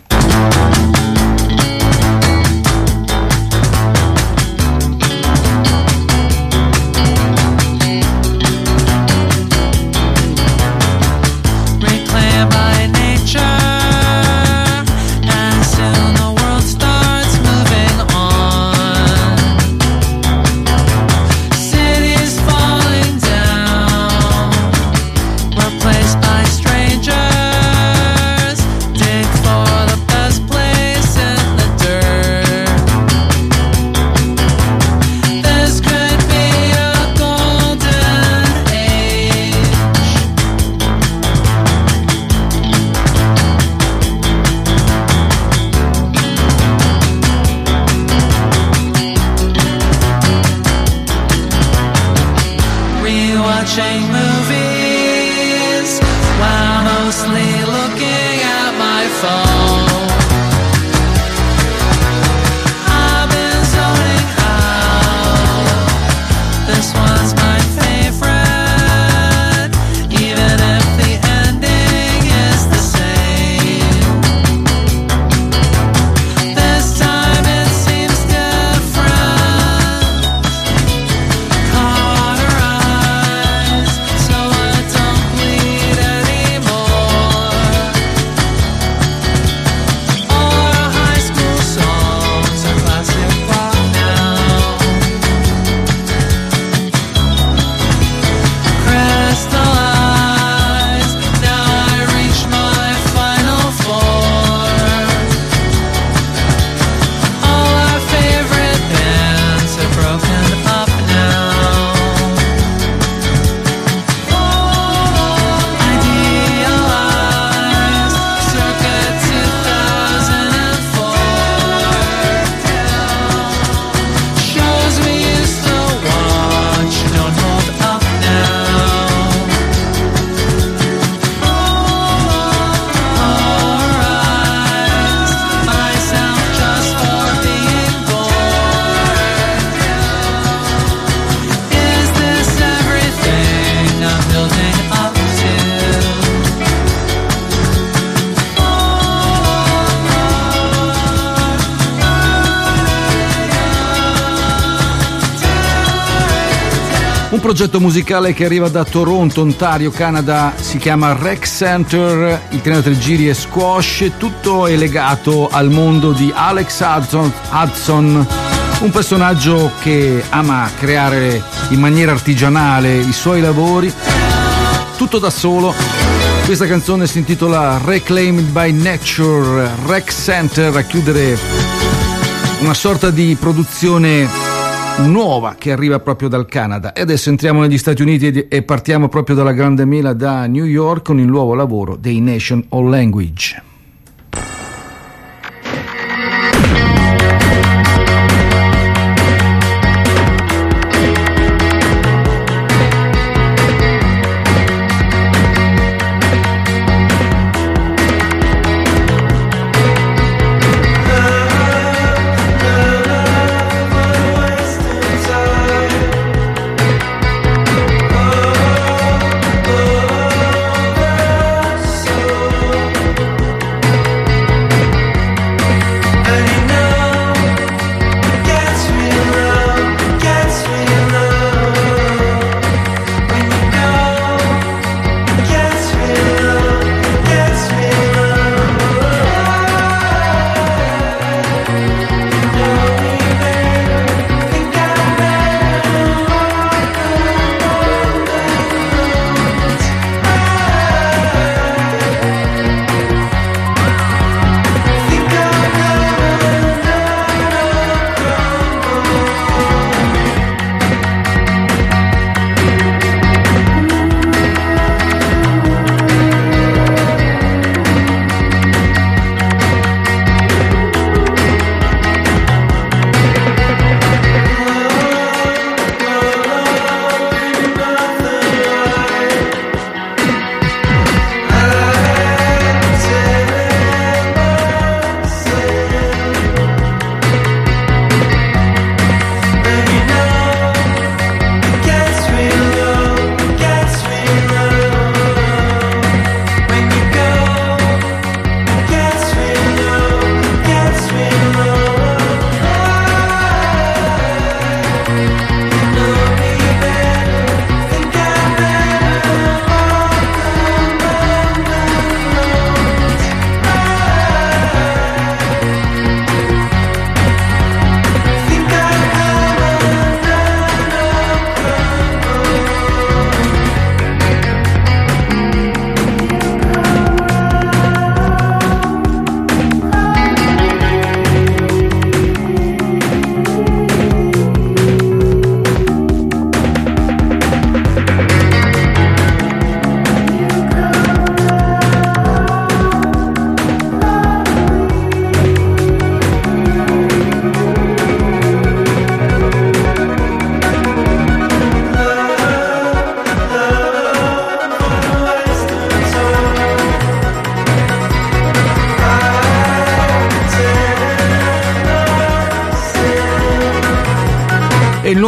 watching movies while mostly looking at my phone. I've been this one's my favorite, even if the ending is the same. This time it seems different. Caught her eyes, so I don't bleed anymore. All our high school songs are classic rock now. Crystallized, now I reach my final form. All our favorite bands are broken up now. Idealized, circa two thousand four. Shows we used to watch don't hold up now. Polarized myself just for being bored. Is this everything I'm building up to? Un progetto musicale che arriva da Toronto, Ontario, Canada, si chiama Rec Center, il trentatré giri e squash, tutto è legato al mondo di Alex Hudson, Hudson, un personaggio che ama creare in maniera artigianale i suoi lavori, tutto da solo. Questa canzone si intitola Reclaimed by Nature, Rec Center, a chiudere una sorta di produzione nuova che arriva proprio dal Canada. E adesso entriamo negli Stati Uniti e- e partiamo proprio dalla grande mela da New York con il nuovo lavoro dei Nation of Language. Oh,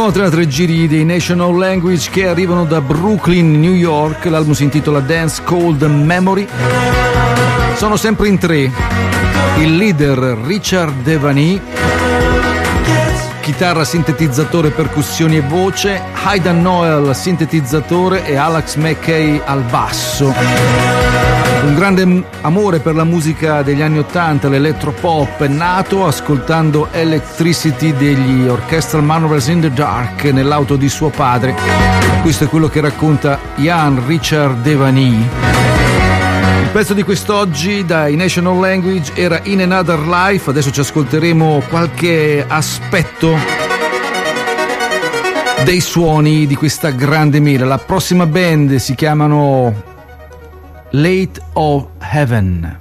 Inoltre a tre giri dei National Language che arrivano da Brooklyn, New York. L'album si intitola Dance Cold Memory. Sono sempre in tre. Il leader Richard Devaney, chitarra, sintetizzatore, percussioni e voce, Aidan Noel, sintetizzatore, e Alex McKay al basso. Un grande amore per la musica degli anni ottanta, l'elettropop, è nato ascoltando Electricity degli Orchestral Maneuvers in the Dark nell'auto di suo padre. Questo è quello che racconta Ian Richard Devaney. Il pezzo di quest'oggi dai National Language era In Another Life. Adesso ci ascolteremo qualche aspetto dei suoni di questa grande mela. La prossima band si chiamano Late of Heaven.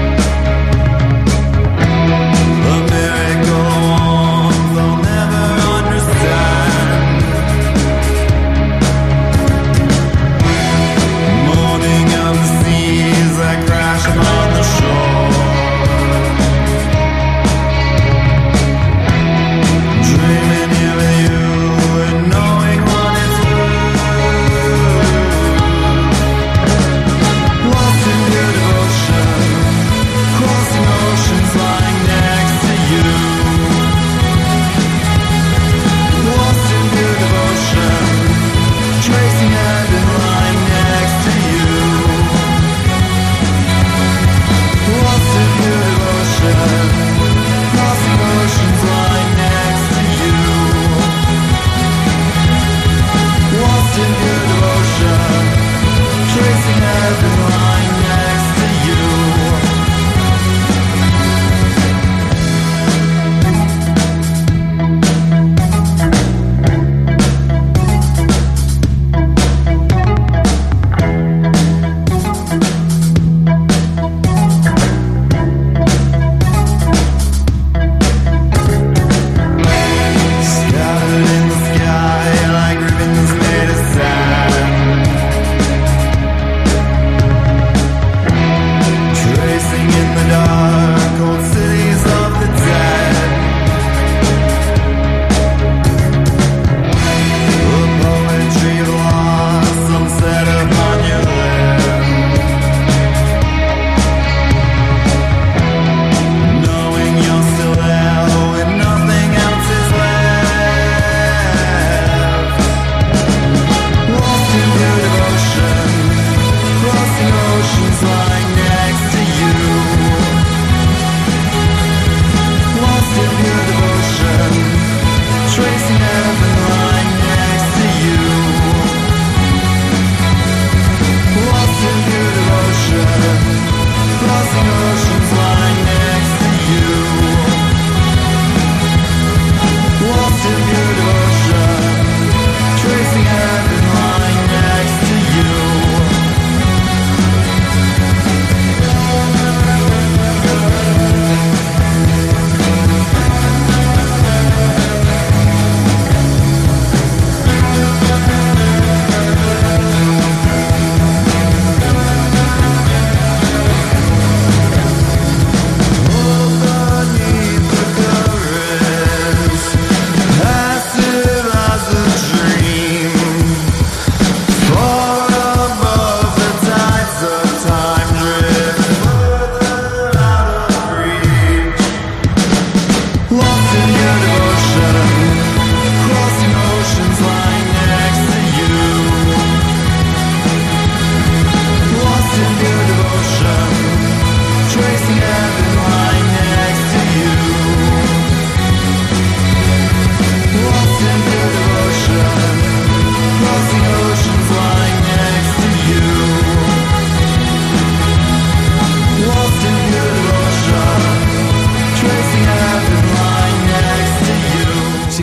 Never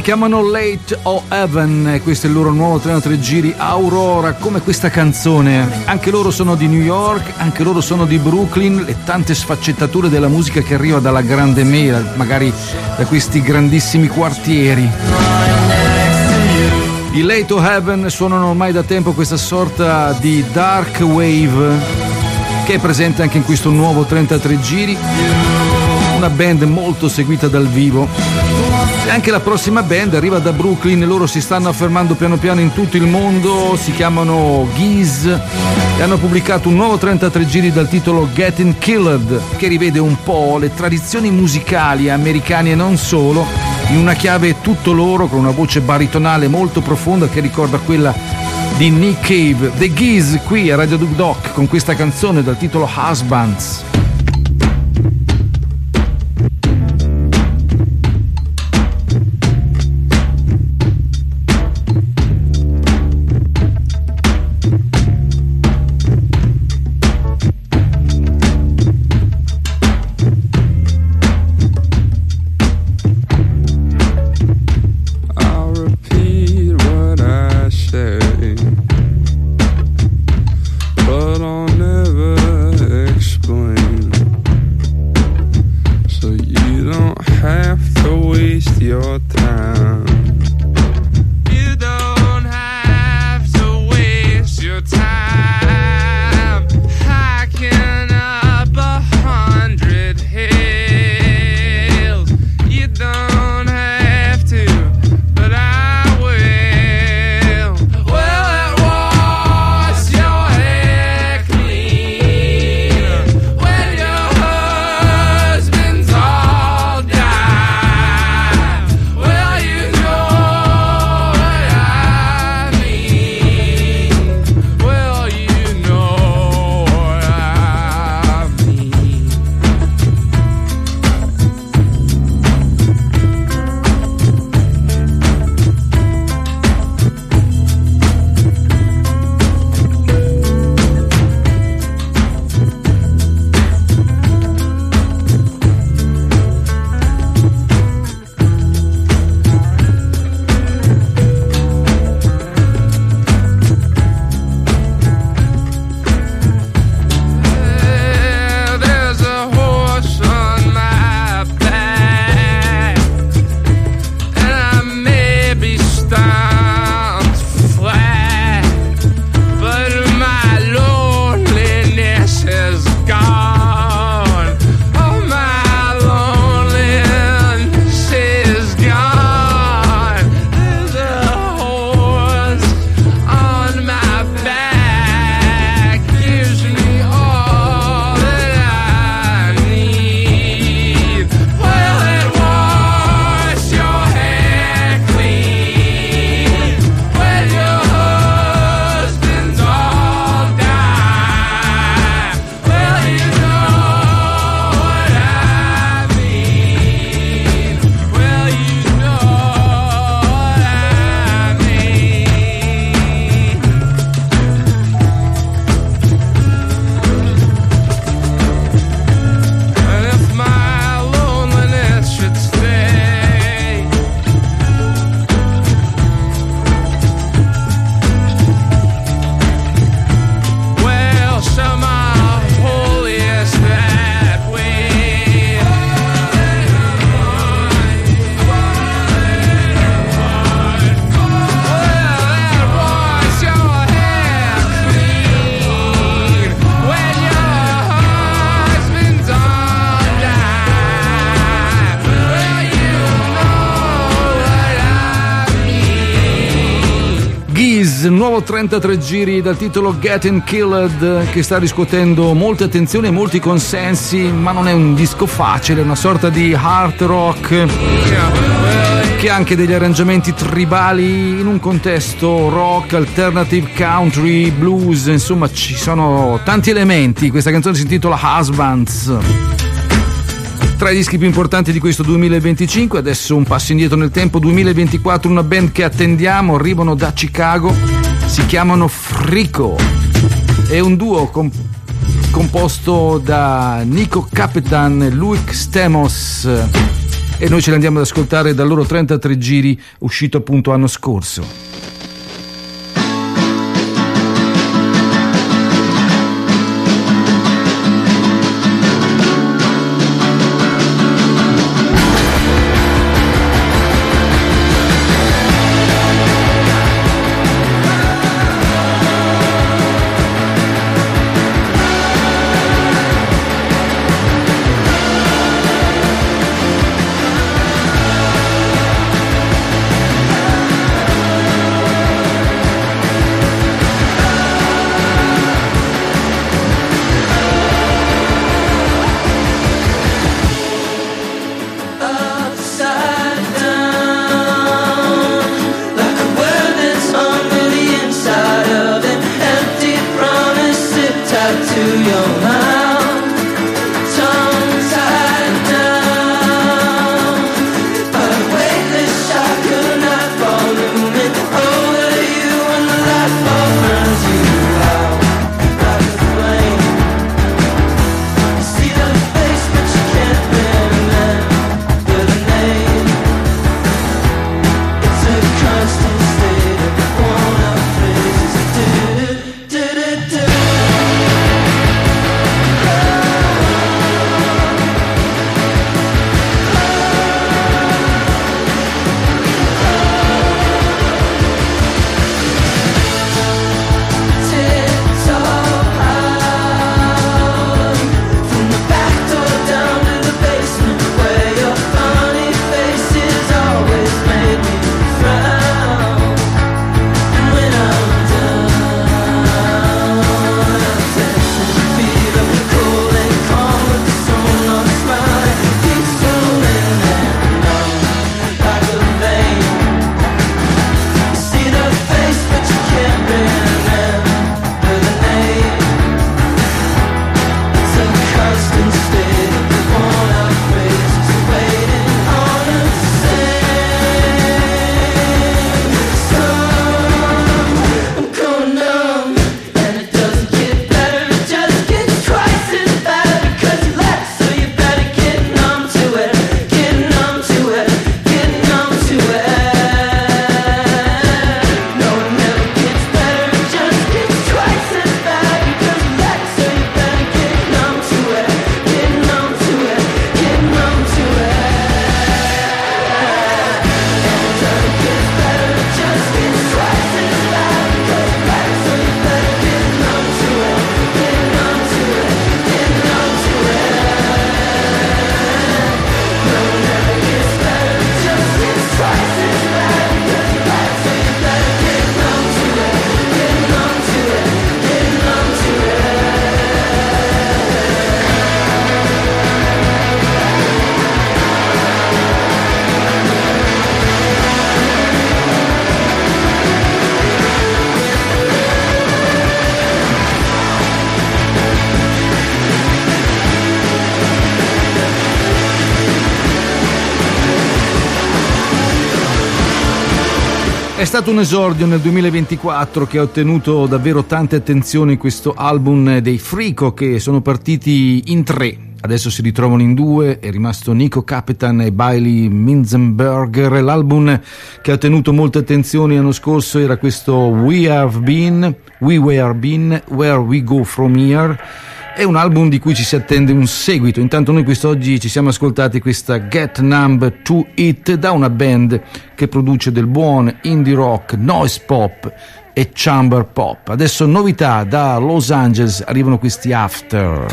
Si chiamano Late O Heaven e questo è il loro nuovo trentatré giri Aurora, come questa canzone. Anche loro sono di New York, anche loro sono di Brooklyn, le tante sfaccettature della musica che arriva dalla grande mela, magari da questi grandissimi quartieri. I Late O Heaven suonano ormai da tempo questa sorta di dark wave che è presente anche in questo nuovo trentatré giri, una band molto seguita dal vivo. E anche la prossima band arriva da Brooklyn, loro si stanno affermando piano piano in tutto il mondo, si chiamano Geese e hanno pubblicato un nuovo trentatré giri dal titolo Getting Killed, che rivede un po' le tradizioni musicali americane e non solo, in una chiave tutto loro, con una voce baritonale molto profonda che ricorda quella di Nick Cave. The Geese qui a Radio Dub Doc con questa canzone dal titolo Husbands. Nuovo trentatré giri dal titolo Getting Killed, che sta riscuotendo molte attenzioni e molti consensi, ma non è un disco facile, è una sorta di hard rock che ha anche degli arrangiamenti tribali in un contesto rock, alternative, country, blues, insomma ci sono tanti elementi. Questa canzone si intitola Husbands. Tra i dischi più importanti di questo duemilaventicinque, adesso un passo indietro nel tempo, duemilaventiquattro, una band che attendiamo, arrivano da Chicago, si chiamano Frico, è un duo comp- composto da Nico Capetan e Luke Stamos. e noi ce li andiamo ad ascoltare dal loro trentatré giri uscito appunto anno scorso. È stato un esordio nel duemilaventiquattro che ha ottenuto davvero tante attenzioni, questo album dei Frico, che sono partiti in tre. Adesso si ritrovano in due, è rimasto Nico Capitan e Bailey Minzenberger. L'album che ha ottenuto molte attenzioni l'anno scorso era questo We Have Been, We Were Been, Where We Go From Here. È un album di cui ci si attende un seguito. Intanto noi quest'oggi ci siamo ascoltati questa Get Numb to It da una band che produce del buon indie rock, noise pop e chamber pop. Adesso novità da Los Angeles, arrivano questi After.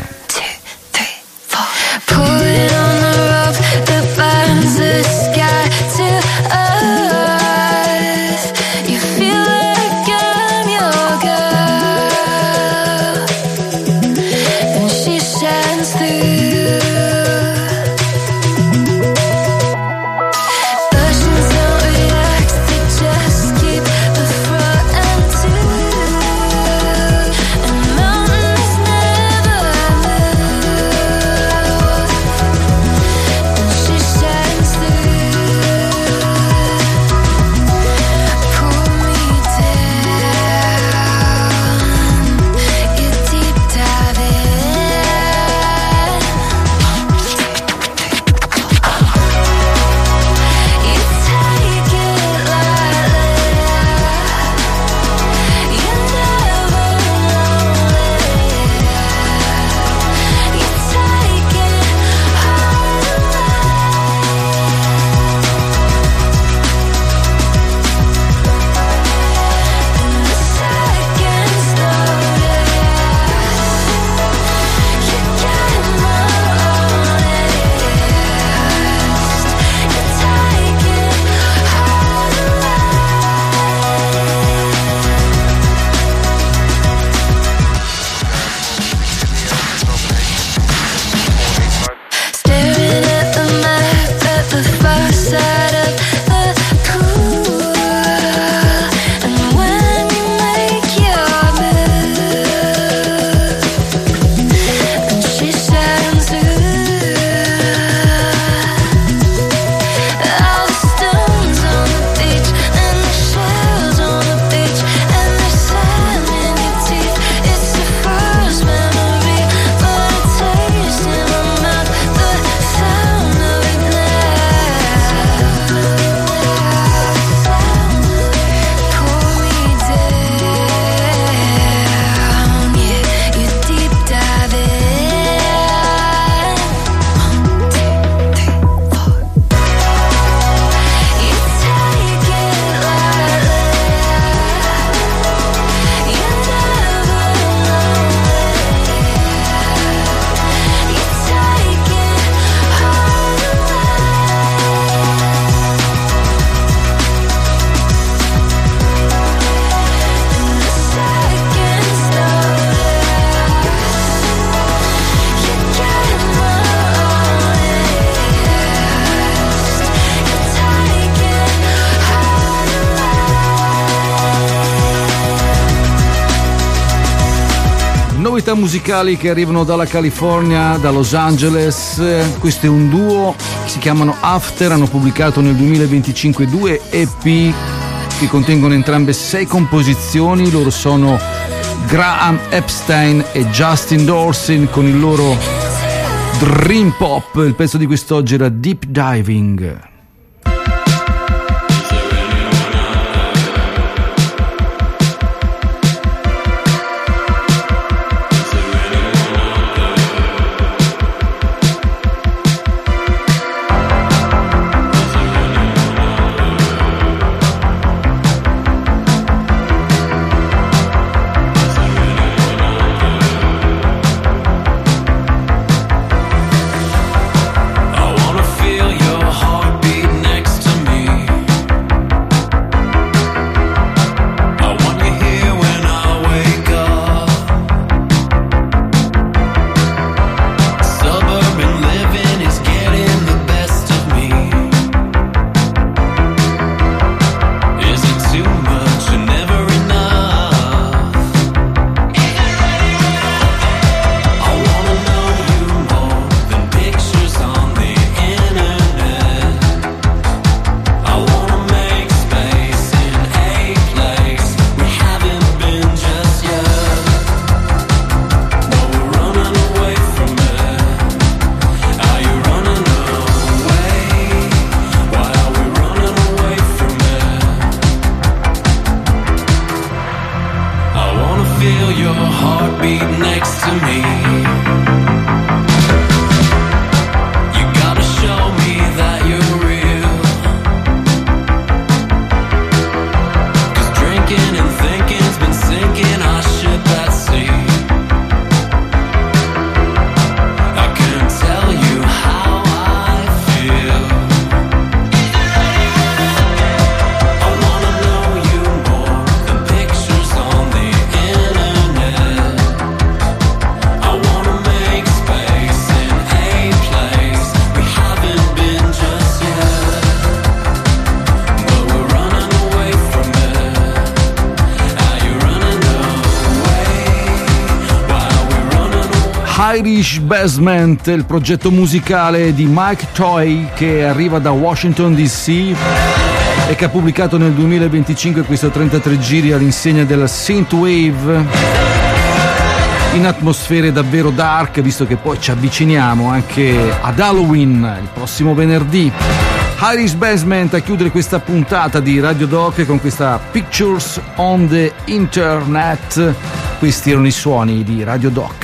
novità musicali che arrivano dalla California, da Los Angeles. Questo è un duo, si chiamano After, hanno pubblicato nel duemilaventicinque due E P che contengono entrambe sei composizioni. Loro sono Graham Epstein e Justin Dorsey con il loro Dream Pop. Il pezzo di quest'oggi era Deep Diving. Irish Basement, il progetto musicale di Mike Toy che arriva da Washington D C e che ha pubblicato nel duemilaventicinque questo trentatré giri all'insegna della Synthwave in atmosfere davvero dark, visto che poi ci avviciniamo anche ad Halloween il prossimo venerdì. Irish Basement a chiudere questa puntata di Radio Doc con questa Pictures on the Internet. Questi erano i suoni di Radio Doc.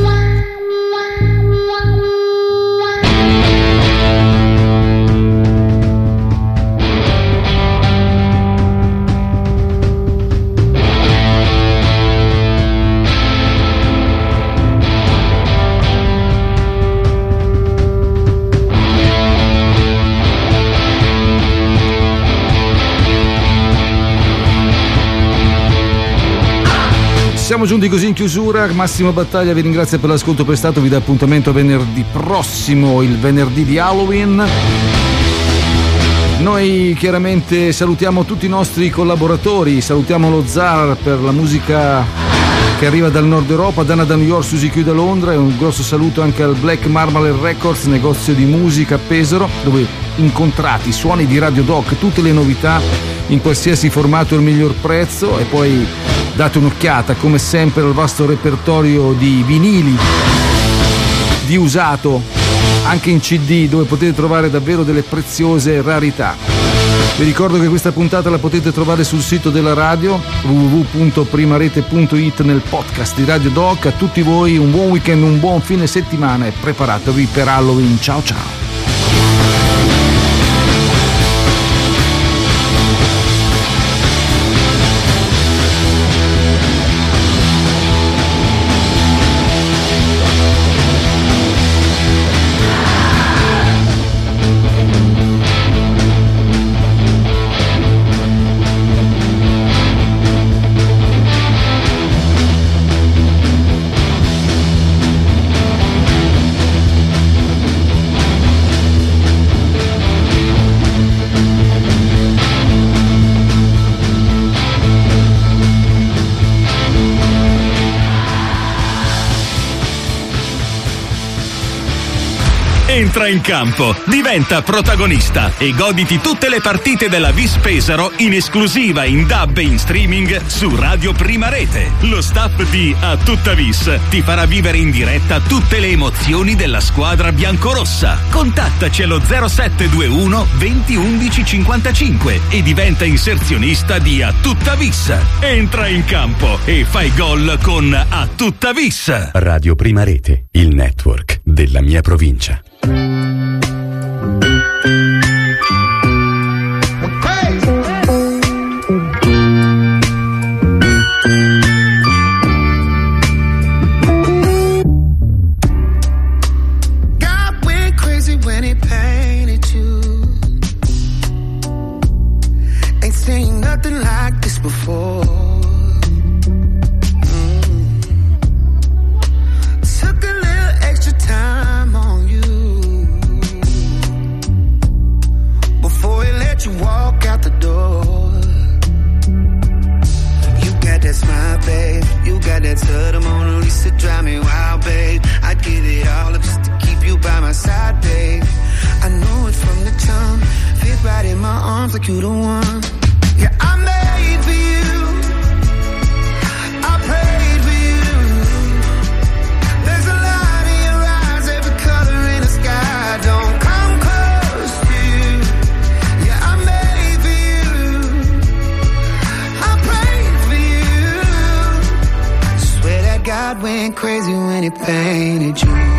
Siamo giunti così in chiusura. Massimo Battaglia vi ringrazia per l'ascolto prestato, vi dà appuntamento venerdì prossimo, il venerdì di Halloween. Noi chiaramente salutiamo tutti i nostri collaboratori, salutiamo lo Zar per la musica che arriva dal nord Europa, Dana da New York, Susi Q da Londra, e un grosso saluto anche al Black Marmalade Records, negozio di musica a Pesaro, dove incontrate i suoni di Radio Doc, tutte le novità in qualsiasi formato e il miglior prezzo. E poi date un'occhiata come sempre al vasto repertorio di vinili, di usato, anche in C D, dove potete trovare davvero delle preziose rarità. Vi ricordo che questa puntata la potete trovare sul sito della radio w w w punto primarete punto it nel podcast di Radio Doc. A tutti voi un buon weekend, un buon fine settimana e preparatevi per Halloween. Ciao ciao. Entra in campo, diventa protagonista e goditi tutte le partite della Vis Pesaro in esclusiva in D A B e in streaming su Radio Prima Rete. Lo staff di A Tutta Vis ti farà vivere in diretta tutte le emozioni della squadra biancorossa. Contattaci allo zero sette due uno venti undici cinquantacinque e diventa inserzionista di A Tutta Vis. Entra in campo e fai gol con A Tutta Vis. Radio Prima Rete, il network della mia provincia. Before mm. Took a little extra time on you before he let you walk out the door. You got that smile, babe. You got that touch, Mona Lisa, drive me wild, babe. I'd give it all up just to keep you by my side, babe. I know it from the jump. Fit right in my arms like you the one. Yeah, I made for you. I prayed for you. There's a light in your eyes, every color in the sky. Don't come close to you. Yeah, I made for you. I prayed for you. Swear that God went crazy when he painted you.